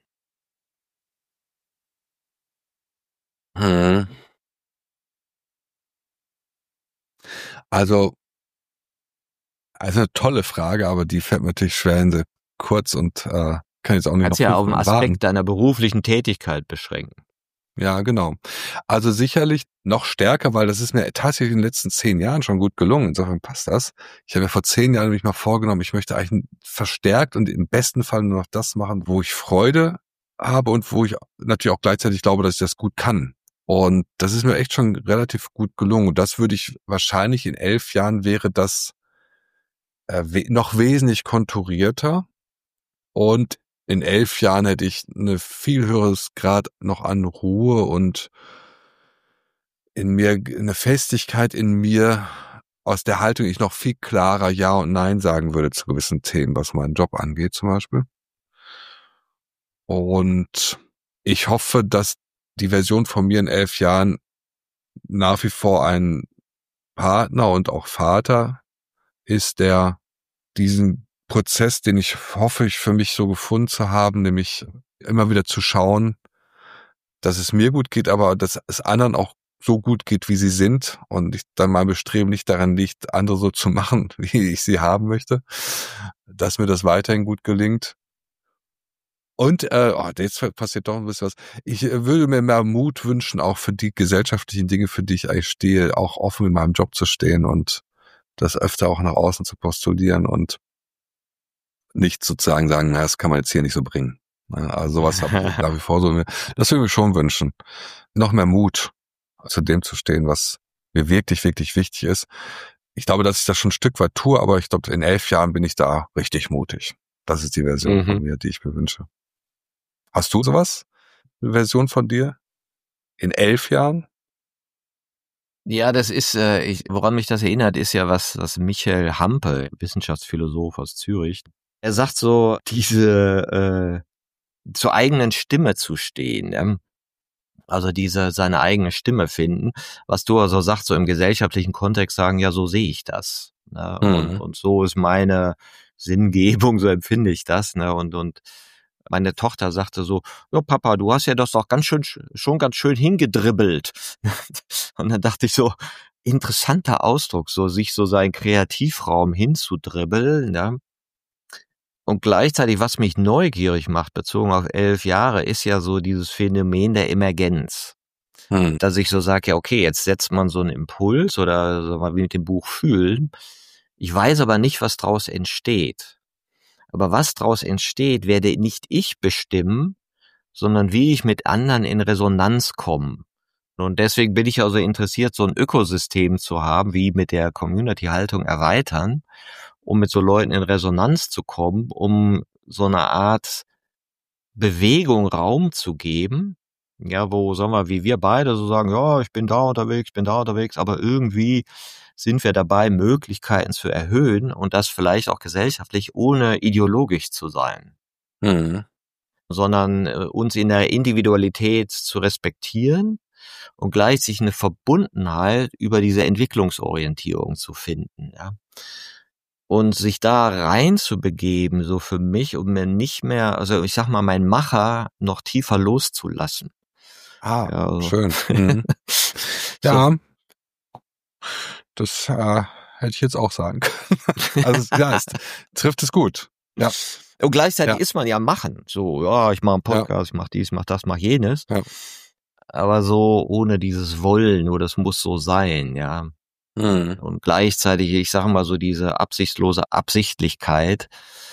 Also eine tolle Frage, aber die fällt mir natürlich schwer in sie kurz und kann jetzt auch nicht Kannst noch ja auf den Aspekt warten. deiner beruflichen Tätigkeit beschränken. Ja, genau. Also sicherlich noch stärker, weil das ist mir tatsächlich in den letzten 10 Jahren schon gut gelungen. Insofern passt das. Ich habe mir vor 10 Jahren mich mal vorgenommen, ich möchte eigentlich verstärkt und im besten Fall nur noch das machen, wo ich Freude habe und wo ich natürlich auch gleichzeitig glaube, dass ich das gut kann. Und das ist mir echt schon relativ gut gelungen. Und das würde ich wahrscheinlich in 11 Jahren wäre das noch wesentlich konturierter. Und in 11 Jahren hätte ich eine viel höheres Grad noch an Ruhe und in mir eine Festigkeit in mir, aus der Haltung ich noch viel klarer Ja und Nein sagen würde zu gewissen Themen, was meinen Job angeht zum Beispiel. Und ich hoffe, dass die Version von mir in 11 Jahren nach wie vor ein Partner und auch Vater ist, der diesen Prozess, den ich hoffe, ich für mich so gefunden zu haben, nämlich immer wieder zu schauen, dass es mir gut geht, aber dass es anderen auch so gut geht, wie sie sind und ich dann mein Bestreben nicht daran liegt, andere so zu machen, wie ich sie haben möchte, dass mir das weiterhin gut gelingt. Und jetzt passiert doch ein bisschen was. Ich würde mir mehr Mut wünschen, auch für die gesellschaftlichen Dinge, für die ich eigentlich stehe, auch offen in meinem Job zu stehen und das öfter auch nach außen zu postulieren und nicht sozusagen sagen, na, das kann man jetzt hier nicht so bringen. Also sowas habe ich nach wie vor so. Das würde ich mir schon wünschen. Noch mehr Mut, zu dem zu stehen, was mir wirklich, wirklich wichtig ist. Ich glaube, dass ich das schon ein Stück weit tue, aber ich glaube, in 11 Jahren bin ich da richtig mutig. Das ist die Version von mir, die ich mir wünsche. Hast du sowas? Eine Version von dir? In 11 Jahren? Ja, das ist, woran mich das erinnert, ist ja was Michael Hampe, Wissenschaftsphilosoph aus Zürich, er sagt so, diese zur eigenen Stimme zu stehen, ja? Also seine eigene Stimme finden, was du also sagst, so im gesellschaftlichen Kontext sagen, ja, so sehe ich das, ne? Und so ist meine Sinngebung, so empfinde ich das, ne? Und meine Tochter sagte so, ja Papa, du hast ja das doch schon ganz schön hingedribbelt. Und dann dachte ich so, interessanter Ausdruck, so sich so seinen Kreativraum hinzudribbeln, ja. Und gleichzeitig, was mich neugierig macht, bezogen auf 11 Jahre, ist ja so dieses Phänomen der Emergenz. Dass ich so sage, ja okay, jetzt setzt man so einen Impuls oder so mal wie mit dem Buch Fühlen. Ich weiß aber nicht, was draus entsteht. Aber was draus entsteht, werde nicht ich bestimmen, sondern wie ich mit anderen in Resonanz komme. Und deswegen bin ich also interessiert, so ein Ökosystem zu haben, wie mit der Community-Haltung erweitern, um mit so Leuten in Resonanz zu kommen, um so eine Art Bewegung Raum zu geben, ja, wo, sagen wir, wie wir beide so sagen, ja, ich bin da unterwegs, aber irgendwie sind wir dabei, Möglichkeiten zu erhöhen und das vielleicht auch gesellschaftlich, ohne ideologisch zu sein. Sondern uns in der Individualität zu respektieren und gleichzeitig eine Verbundenheit über diese Entwicklungsorientierung zu finden, ja. Und sich da rein zu begeben, so für mich, um mir nicht mehr, also ich sag mal, meinen Macher noch tiefer loszulassen. Ja, also. Schön. Ja, das hätte ich jetzt auch sagen können. Also ja, es trifft es gut. Ja. Und gleichzeitig ist man ja machen. So, ja, ich mache einen Podcast, ich mache dies, mach das, mach jenes. Ja. Aber so ohne dieses Wollen, oder das muss so sein, ja. Mhm. Und gleichzeitig, ich sage mal so, diese absichtslose Absichtlichkeit,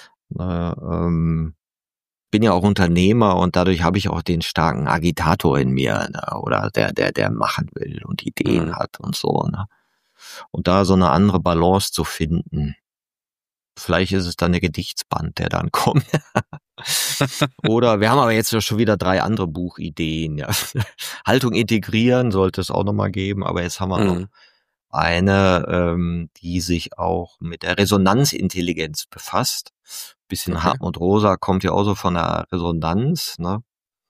bin ja auch Unternehmer und dadurch habe ich auch den starken Agitator in mir, ne? Oder der machen will und Ideen hat und so. Ne? Und da so eine andere Balance zu finden. Vielleicht ist es dann der Gedichtsband, der dann kommt. Oder wir haben aber jetzt schon wieder 3 andere Buchideen. Ja. Haltung integrieren sollte es auch nochmal geben, aber jetzt haben wir noch eine, die sich auch mit der Resonanzintelligenz befasst. Bisschen Hartmut Rosa kommt ja auch so von der Resonanz. Ne?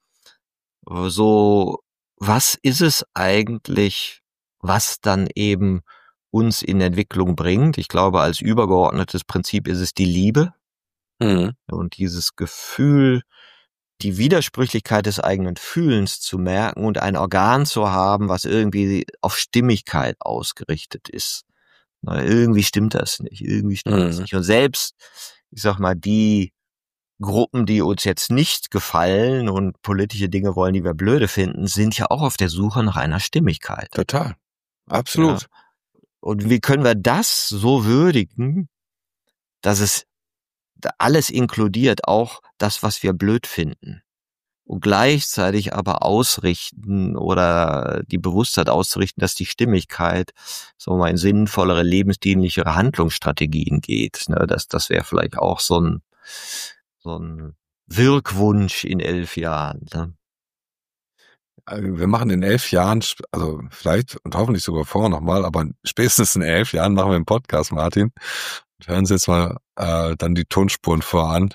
So, was ist es eigentlich, was dann eben uns in Entwicklung bringt? Ich glaube, als übergeordnetes Prinzip ist es die Liebe. Und dieses Gefühl, die Widersprüchlichkeit des eigenen Fühlens zu merken und ein Organ zu haben, was irgendwie auf Stimmigkeit ausgerichtet ist. Na, irgendwie stimmt das nicht, Und selbst, ich sag mal, die Gruppen, die uns jetzt nicht gefallen und politische Dinge wollen, die wir blöde finden, sind ja auch auf der Suche nach einer Stimmigkeit. Total. Absolut. Ja. Und wie können wir das so würdigen, dass es alles inkludiert, auch das, was wir blöd finden. Und gleichzeitig aber ausrichten oder die Bewusstheit ausrichten, dass die Stimmigkeit so mal in sinnvollere, lebensdienlichere Handlungsstrategien geht. Das wäre vielleicht auch so ein Wirkwunsch in 11 Jahren. Ne? Wir machen in 11 Jahren, also vielleicht und hoffentlich sogar vorher nochmal, aber spätestens in 11 Jahren machen wir einen Podcast, Martin. Und hören Sie jetzt mal dann die Tonspuren voran.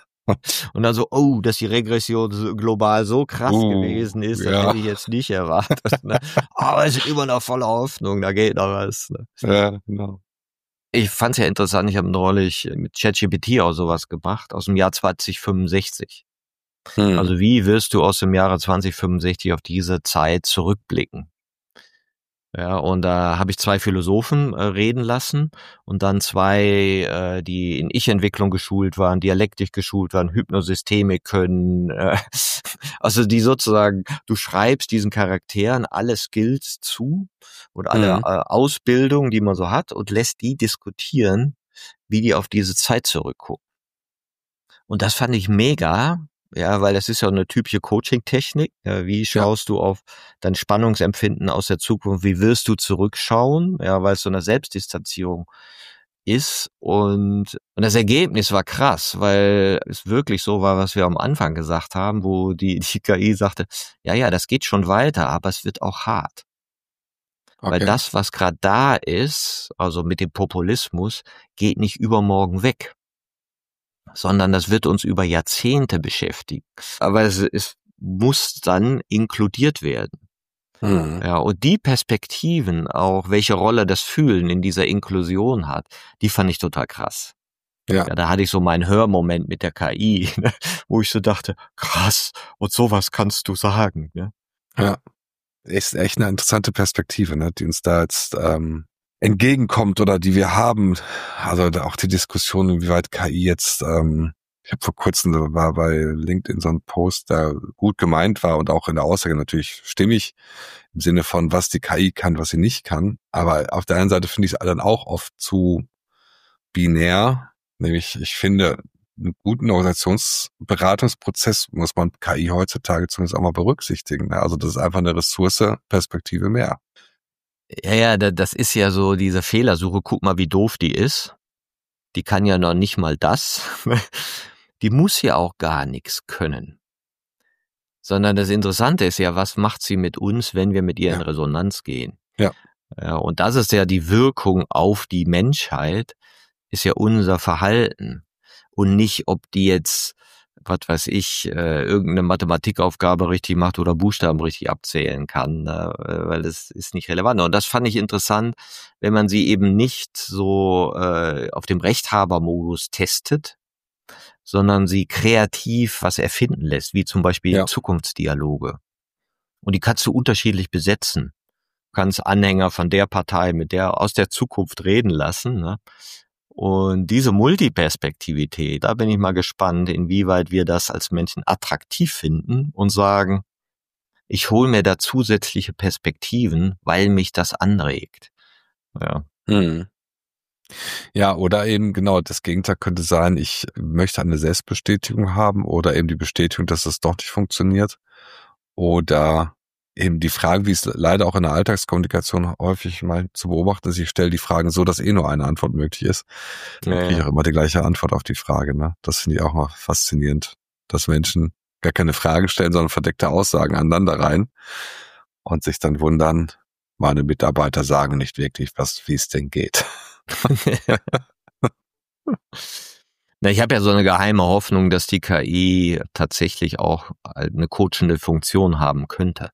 Und dann so, dass die Regression global so krass gewesen ist, das hätte ich jetzt nicht erwartet. Ne? Aber es ist immer noch voller Hoffnung, da geht noch was. Ne? Ja, genau. Ich fand's ja interessant, ich habe neulich mit ChatGPT auch sowas gemacht, aus dem Jahr 2065. Also wie wirst du aus dem Jahre 2065 auf diese Zeit zurückblicken? Ja, und da habe ich 2 Philosophen reden lassen und dann 2, die in Ich-Entwicklung geschult waren, dialektisch geschult waren, Hypnosystemik können. Also die sozusagen, du schreibst diesen Charakteren alle Skills zu und alle Ausbildung, die man so hat und lässt die diskutieren, wie die auf diese Zeit zurückgucken. Und das fand ich mega. Ja, weil das ist ja eine typische Coaching-Technik. Ja, wie schaust du auf dein Spannungsempfinden aus der Zukunft? Wie wirst du zurückschauen? Ja, weil es so eine Selbstdistanzierung ist. Und das Ergebnis war krass, weil es wirklich so war, was wir am Anfang gesagt haben, wo die KI sagte, ja, das geht schon weiter, aber es wird auch hart. Okay. Weil das, was gerade da ist, also mit dem Populismus, geht nicht übermorgen weg, sondern das wird uns über Jahrzehnte beschäftigen. Aber es muss dann inkludiert werden. Ja, und die Perspektiven, auch welche Rolle das Fühlen in dieser Inklusion hat, die fand ich total krass. Ja, da hatte ich so meinen Hörmoment mit der KI, ne, wo ich so dachte, krass, und sowas kannst du sagen. Ne? Ja, ist echt eine interessante Perspektive, ne, die uns da jetzt entgegenkommt oder die wir haben, also auch die Diskussion, inwieweit KI jetzt, ich habe vor kurzem, war bei LinkedIn so ein Post, der gut gemeint war und auch in der Aussage natürlich stimmig, im Sinne von, was die KI kann, was sie nicht kann, aber auf der einen Seite finde ich es dann auch oft zu binär, nämlich ich finde, einen guten Organisationsberatungsprozess muss man KI heutzutage zumindest auch mal berücksichtigen, ne? Also das ist einfach eine Ressource-Perspektive mehr. Ja, das ist ja so diese Fehlersuche, guck mal, wie doof die ist. Die kann ja noch nicht mal das. Die muss ja auch gar nichts können. Sondern das Interessante ist ja, was macht sie mit uns, wenn wir mit ihr in Resonanz gehen? Ja, und das ist ja die Wirkung auf die Menschheit, ist ja unser Verhalten. Und nicht, ob die jetzt, was weiß ich, irgendeine Mathematikaufgabe richtig macht oder Buchstaben richtig abzählen kann, weil das ist nicht relevant. Und das fand ich interessant, wenn man sie eben nicht so auf dem Rechthabermodus testet, sondern sie kreativ was erfinden lässt, wie zum Beispiel Zukunftsdialoge. Und die kannst du unterschiedlich besetzen. Du kannst Anhänger von der Partei mit der aus der Zukunft reden lassen, ne? Und diese Multiperspektivität, da bin ich mal gespannt, inwieweit wir das als Menschen attraktiv finden und sagen, ich hole mir da zusätzliche Perspektiven, weil mich das anregt. Ja. Mhm. Ja, oder eben genau das Gegenteil könnte sein, ich möchte eine Selbstbestätigung haben oder eben die Bestätigung, dass es doch nicht funktioniert. Oder eben die Fragen, wie es leider auch in der Alltagskommunikation häufig mal zu beobachten ist, ich stelle die Fragen so, dass nur eine Antwort möglich ist. Dann kriege ich auch immer die gleiche Antwort auf die Frage. Ne? Das finde ich auch mal faszinierend, dass Menschen gar keine Fragen stellen, sondern verdeckte Aussagen aneinander rein und sich dann wundern, meine Mitarbeiter sagen nicht wirklich, wie es denn geht. Na, ich habe ja so eine geheime Hoffnung, dass die KI tatsächlich auch eine coachende Funktion haben könnte.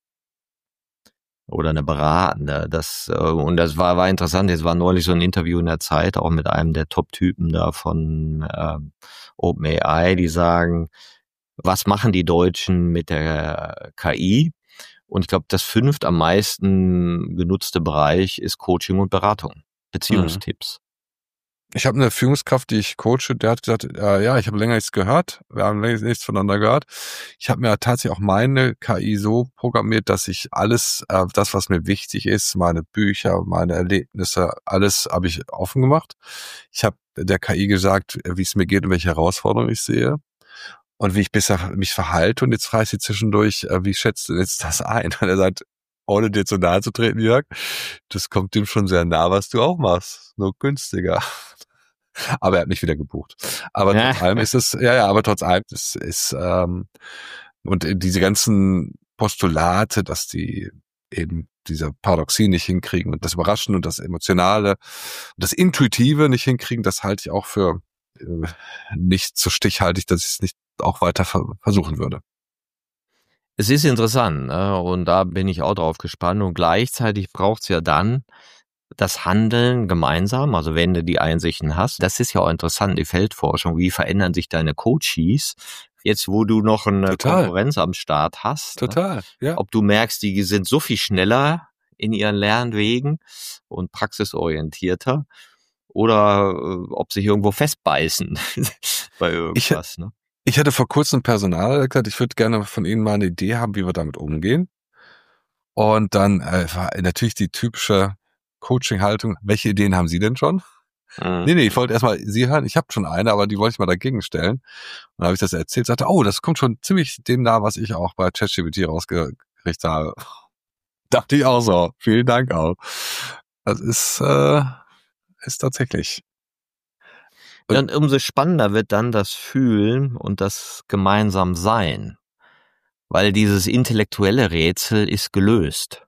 Oder eine beratende. Und das war interessant. Jetzt war neulich so ein Interview in der Zeit, auch mit einem der Top-Typen da von OpenAI, die sagen, was machen die Deutschen mit der KI? Und ich glaube, das 5. am meisten genutzte Bereich ist Coaching und Beratung, Beziehungstipps. Ich habe eine Führungskraft, die ich coache, der hat gesagt, ja, ich habe länger nichts gehört, wir haben länger nichts voneinander gehört. Ich habe mir tatsächlich auch meine KI so programmiert, dass ich alles, das, was mir wichtig ist, meine Bücher, meine Erlebnisse, alles habe ich offen gemacht. Ich habe der KI gesagt, wie es mir geht und welche Herausforderungen ich sehe und wie ich bisher mich verhalte. Und jetzt frage ich sie zwischendurch, wie schätzt du jetzt das ein? Und er sagt, ohne dir zu nahe zu treten, Jörg, das kommt dem schon sehr nah, was du auch machst, nur günstiger. Aber er hat mich wieder gebucht. Aber trotz allem ist es, aber trotz allem, das ist, und diese ganzen Postulate, dass die eben diese Paradoxie nicht hinkriegen und das Überraschende und das Emotionale und das Intuitive nicht hinkriegen, das halte ich auch für nicht so stichhaltig, dass ich es nicht auch weiter versuchen würde. Es ist interessant, ne? Und da bin ich auch drauf gespannt. Und gleichzeitig braucht's ja dann das Handeln gemeinsam, also wenn du die Einsichten hast. Das ist ja auch interessant, die Feldforschung. Wie verändern sich deine Coaches, jetzt wo du noch eine Konkurrenz am Start hast? Total, ne? ja. Ob du merkst, die sind so viel schneller in ihren Lernwegen und praxisorientierter oder ob sich irgendwo festbeißen bei irgendwas. Ne? Ich hatte vor kurzem Personal gesagt, ich würde gerne von Ihnen mal eine Idee haben, wie wir damit umgehen. Und dann war natürlich die typische Coaching-Haltung, welche Ideen haben Sie denn schon? Nee, ich wollte erstmal Sie hören. Ich habe schon eine, aber die wollte ich mal dagegen stellen. Und dann habe ich das erzählt, sagte, das kommt schon ziemlich dem nah, was ich auch bei ChatGPT rausgekriegt habe. Dachte ich auch so. Vielen Dank auch. Das ist tatsächlich. Und umso spannender wird dann das Fühlen und das gemeinsam Sein. Weil dieses intellektuelle Rätsel ist gelöst.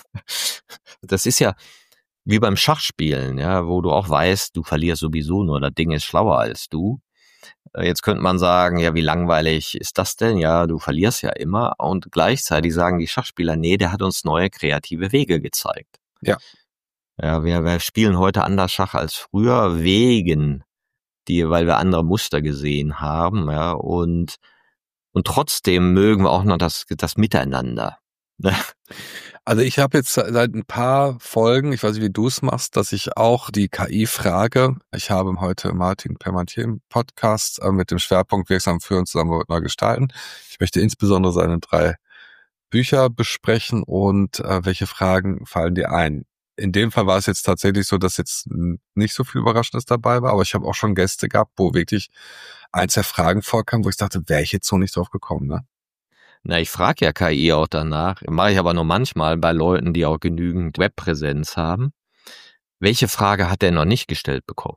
Das ist ja wie beim Schachspielen, ja, wo du auch weißt, du verlierst sowieso nur, das Ding ist schlauer als du. Jetzt könnte man sagen, ja, wie langweilig ist das denn? Ja, du verlierst ja immer. Und gleichzeitig sagen die Schachspieler, nee, der hat uns neue kreative Wege gezeigt. Ja. Ja, wir spielen heute anders Schach als früher, weil wir andere Muster gesehen haben, ja, und trotzdem mögen wir auch noch das Miteinander. Also ich habe jetzt seit ein paar Folgen, ich weiß nicht, wie du es machst, dass ich auch die KI frage. Ich habe heute Martin Permantier im Podcast mit dem Schwerpunkt wirksam führen, Zusammenarbeit neu gestalten. Ich möchte insbesondere seine 3 Bücher besprechen und welche Fragen fallen dir ein. In dem Fall war es jetzt tatsächlich so, dass jetzt nicht so viel Überraschendes dabei war, aber ich habe auch schon Gäste gehabt, wo wirklich 1 der Fragen vorkam, wo ich dachte, wäre ich jetzt so nicht drauf gekommen, ne? Na, ich frage ja KI auch danach, mache ich aber nur manchmal bei Leuten, die auch genügend Webpräsenz haben. Welche Frage hat er noch nicht gestellt bekommen?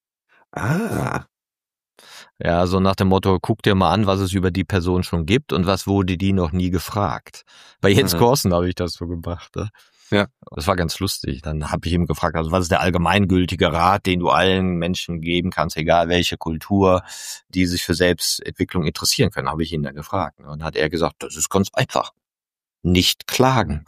Ja, so nach dem Motto, guck dir mal an, was es über die Person schon gibt und was wurde die noch nie gefragt. Bei Jens Korsen habe ich das so gemacht. Ne? Ja. Das war ganz lustig. Dann habe ich ihm gefragt, also was ist der allgemeingültige Rat, den du allen Menschen geben kannst, egal welche Kultur, die sich für Selbstentwicklung interessieren können, habe ich ihn dann gefragt. Und dann hat er gesagt, das ist ganz einfach. Nicht klagen.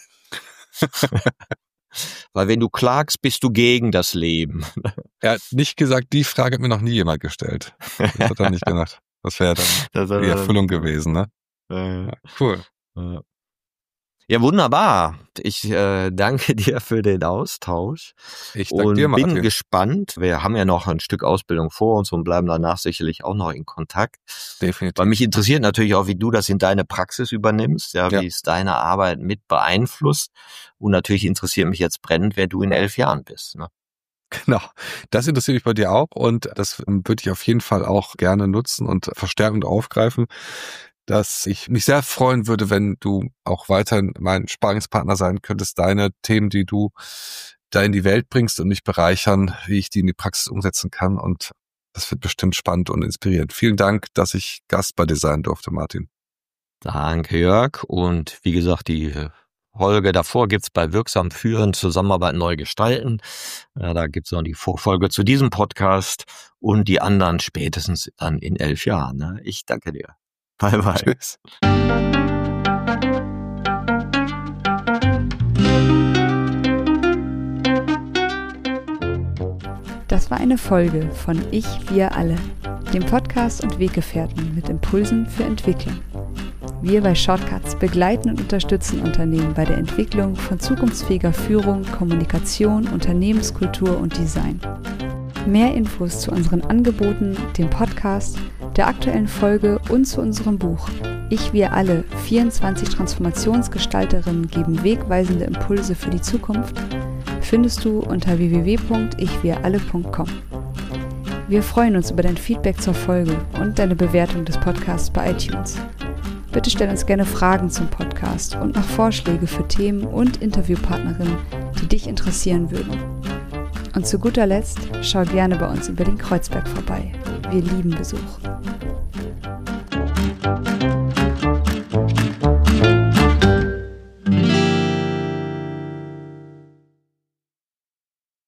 Weil wenn du klagst, bist du gegen das Leben. Er hat nicht gesagt, die Frage hat mir noch nie jemand gestellt. Das hat er nicht gedacht. Das wäre dann die Erfüllung gewesen, ne? Ja, cool. Ja, wunderbar. Ich danke dir für den Austausch. Ich danke dir, Martin. Bin gespannt. Wir haben ja noch ein Stück Ausbildung vor uns und bleiben danach sicherlich auch noch in Kontakt. Definitiv. Weil mich interessiert natürlich auch, wie du das in deine Praxis übernimmst, wie es deine Arbeit mit beeinflusst. Und natürlich interessiert mich jetzt brennend, wer du in 11 Jahren bist. Ne? Genau, das interessiert mich bei dir auch und das würde ich auf jeden Fall auch gerne nutzen und verstärkend aufgreifen, dass ich mich sehr freuen würde, wenn du auch weiterhin mein Sparringspartner sein könntest, deine Themen, die du da in die Welt bringst und mich bereichern, wie ich die in die Praxis umsetzen kann, und das wird bestimmt spannend und inspirierend. Vielen Dank, dass ich Gast bei dir sein durfte, Martin. Danke, Jörg, und wie gesagt, die Folge davor gibt's bei Wirksam Führen, Zusammenarbeit neu gestalten. Da gibt's noch die Vorfolge zu diesem Podcast und die anderen spätestens dann in 11 Jahren. Ne? Ich danke dir. Bye, bye. Tschüss. Das war eine Folge von Ich, wir alle, dem Podcast und Weggefährten mit Impulsen für Entwicklung. Wir bei Shortcuts begleiten und unterstützen Unternehmen bei der Entwicklung von zukunftsfähiger Führung, Kommunikation, Unternehmenskultur und Design. Mehr Infos zu unseren Angeboten, dem Podcast, der aktuellen Folge und zu unserem Buch Ich, wir alle, 24 Transformationsgestalterinnen geben wegweisende Impulse für die Zukunft, findest du unter www.ichwiralle.com. Wir freuen uns über dein Feedback zur Folge und deine Bewertung des Podcasts bei iTunes. Bitte stell uns gerne Fragen zum Podcast und noch Vorschläge für Themen und Interviewpartnerinnen, die dich interessieren würden. Und zu guter Letzt, schau gerne bei uns in Berlin-Kreuzberg vorbei. Wir lieben Besuch.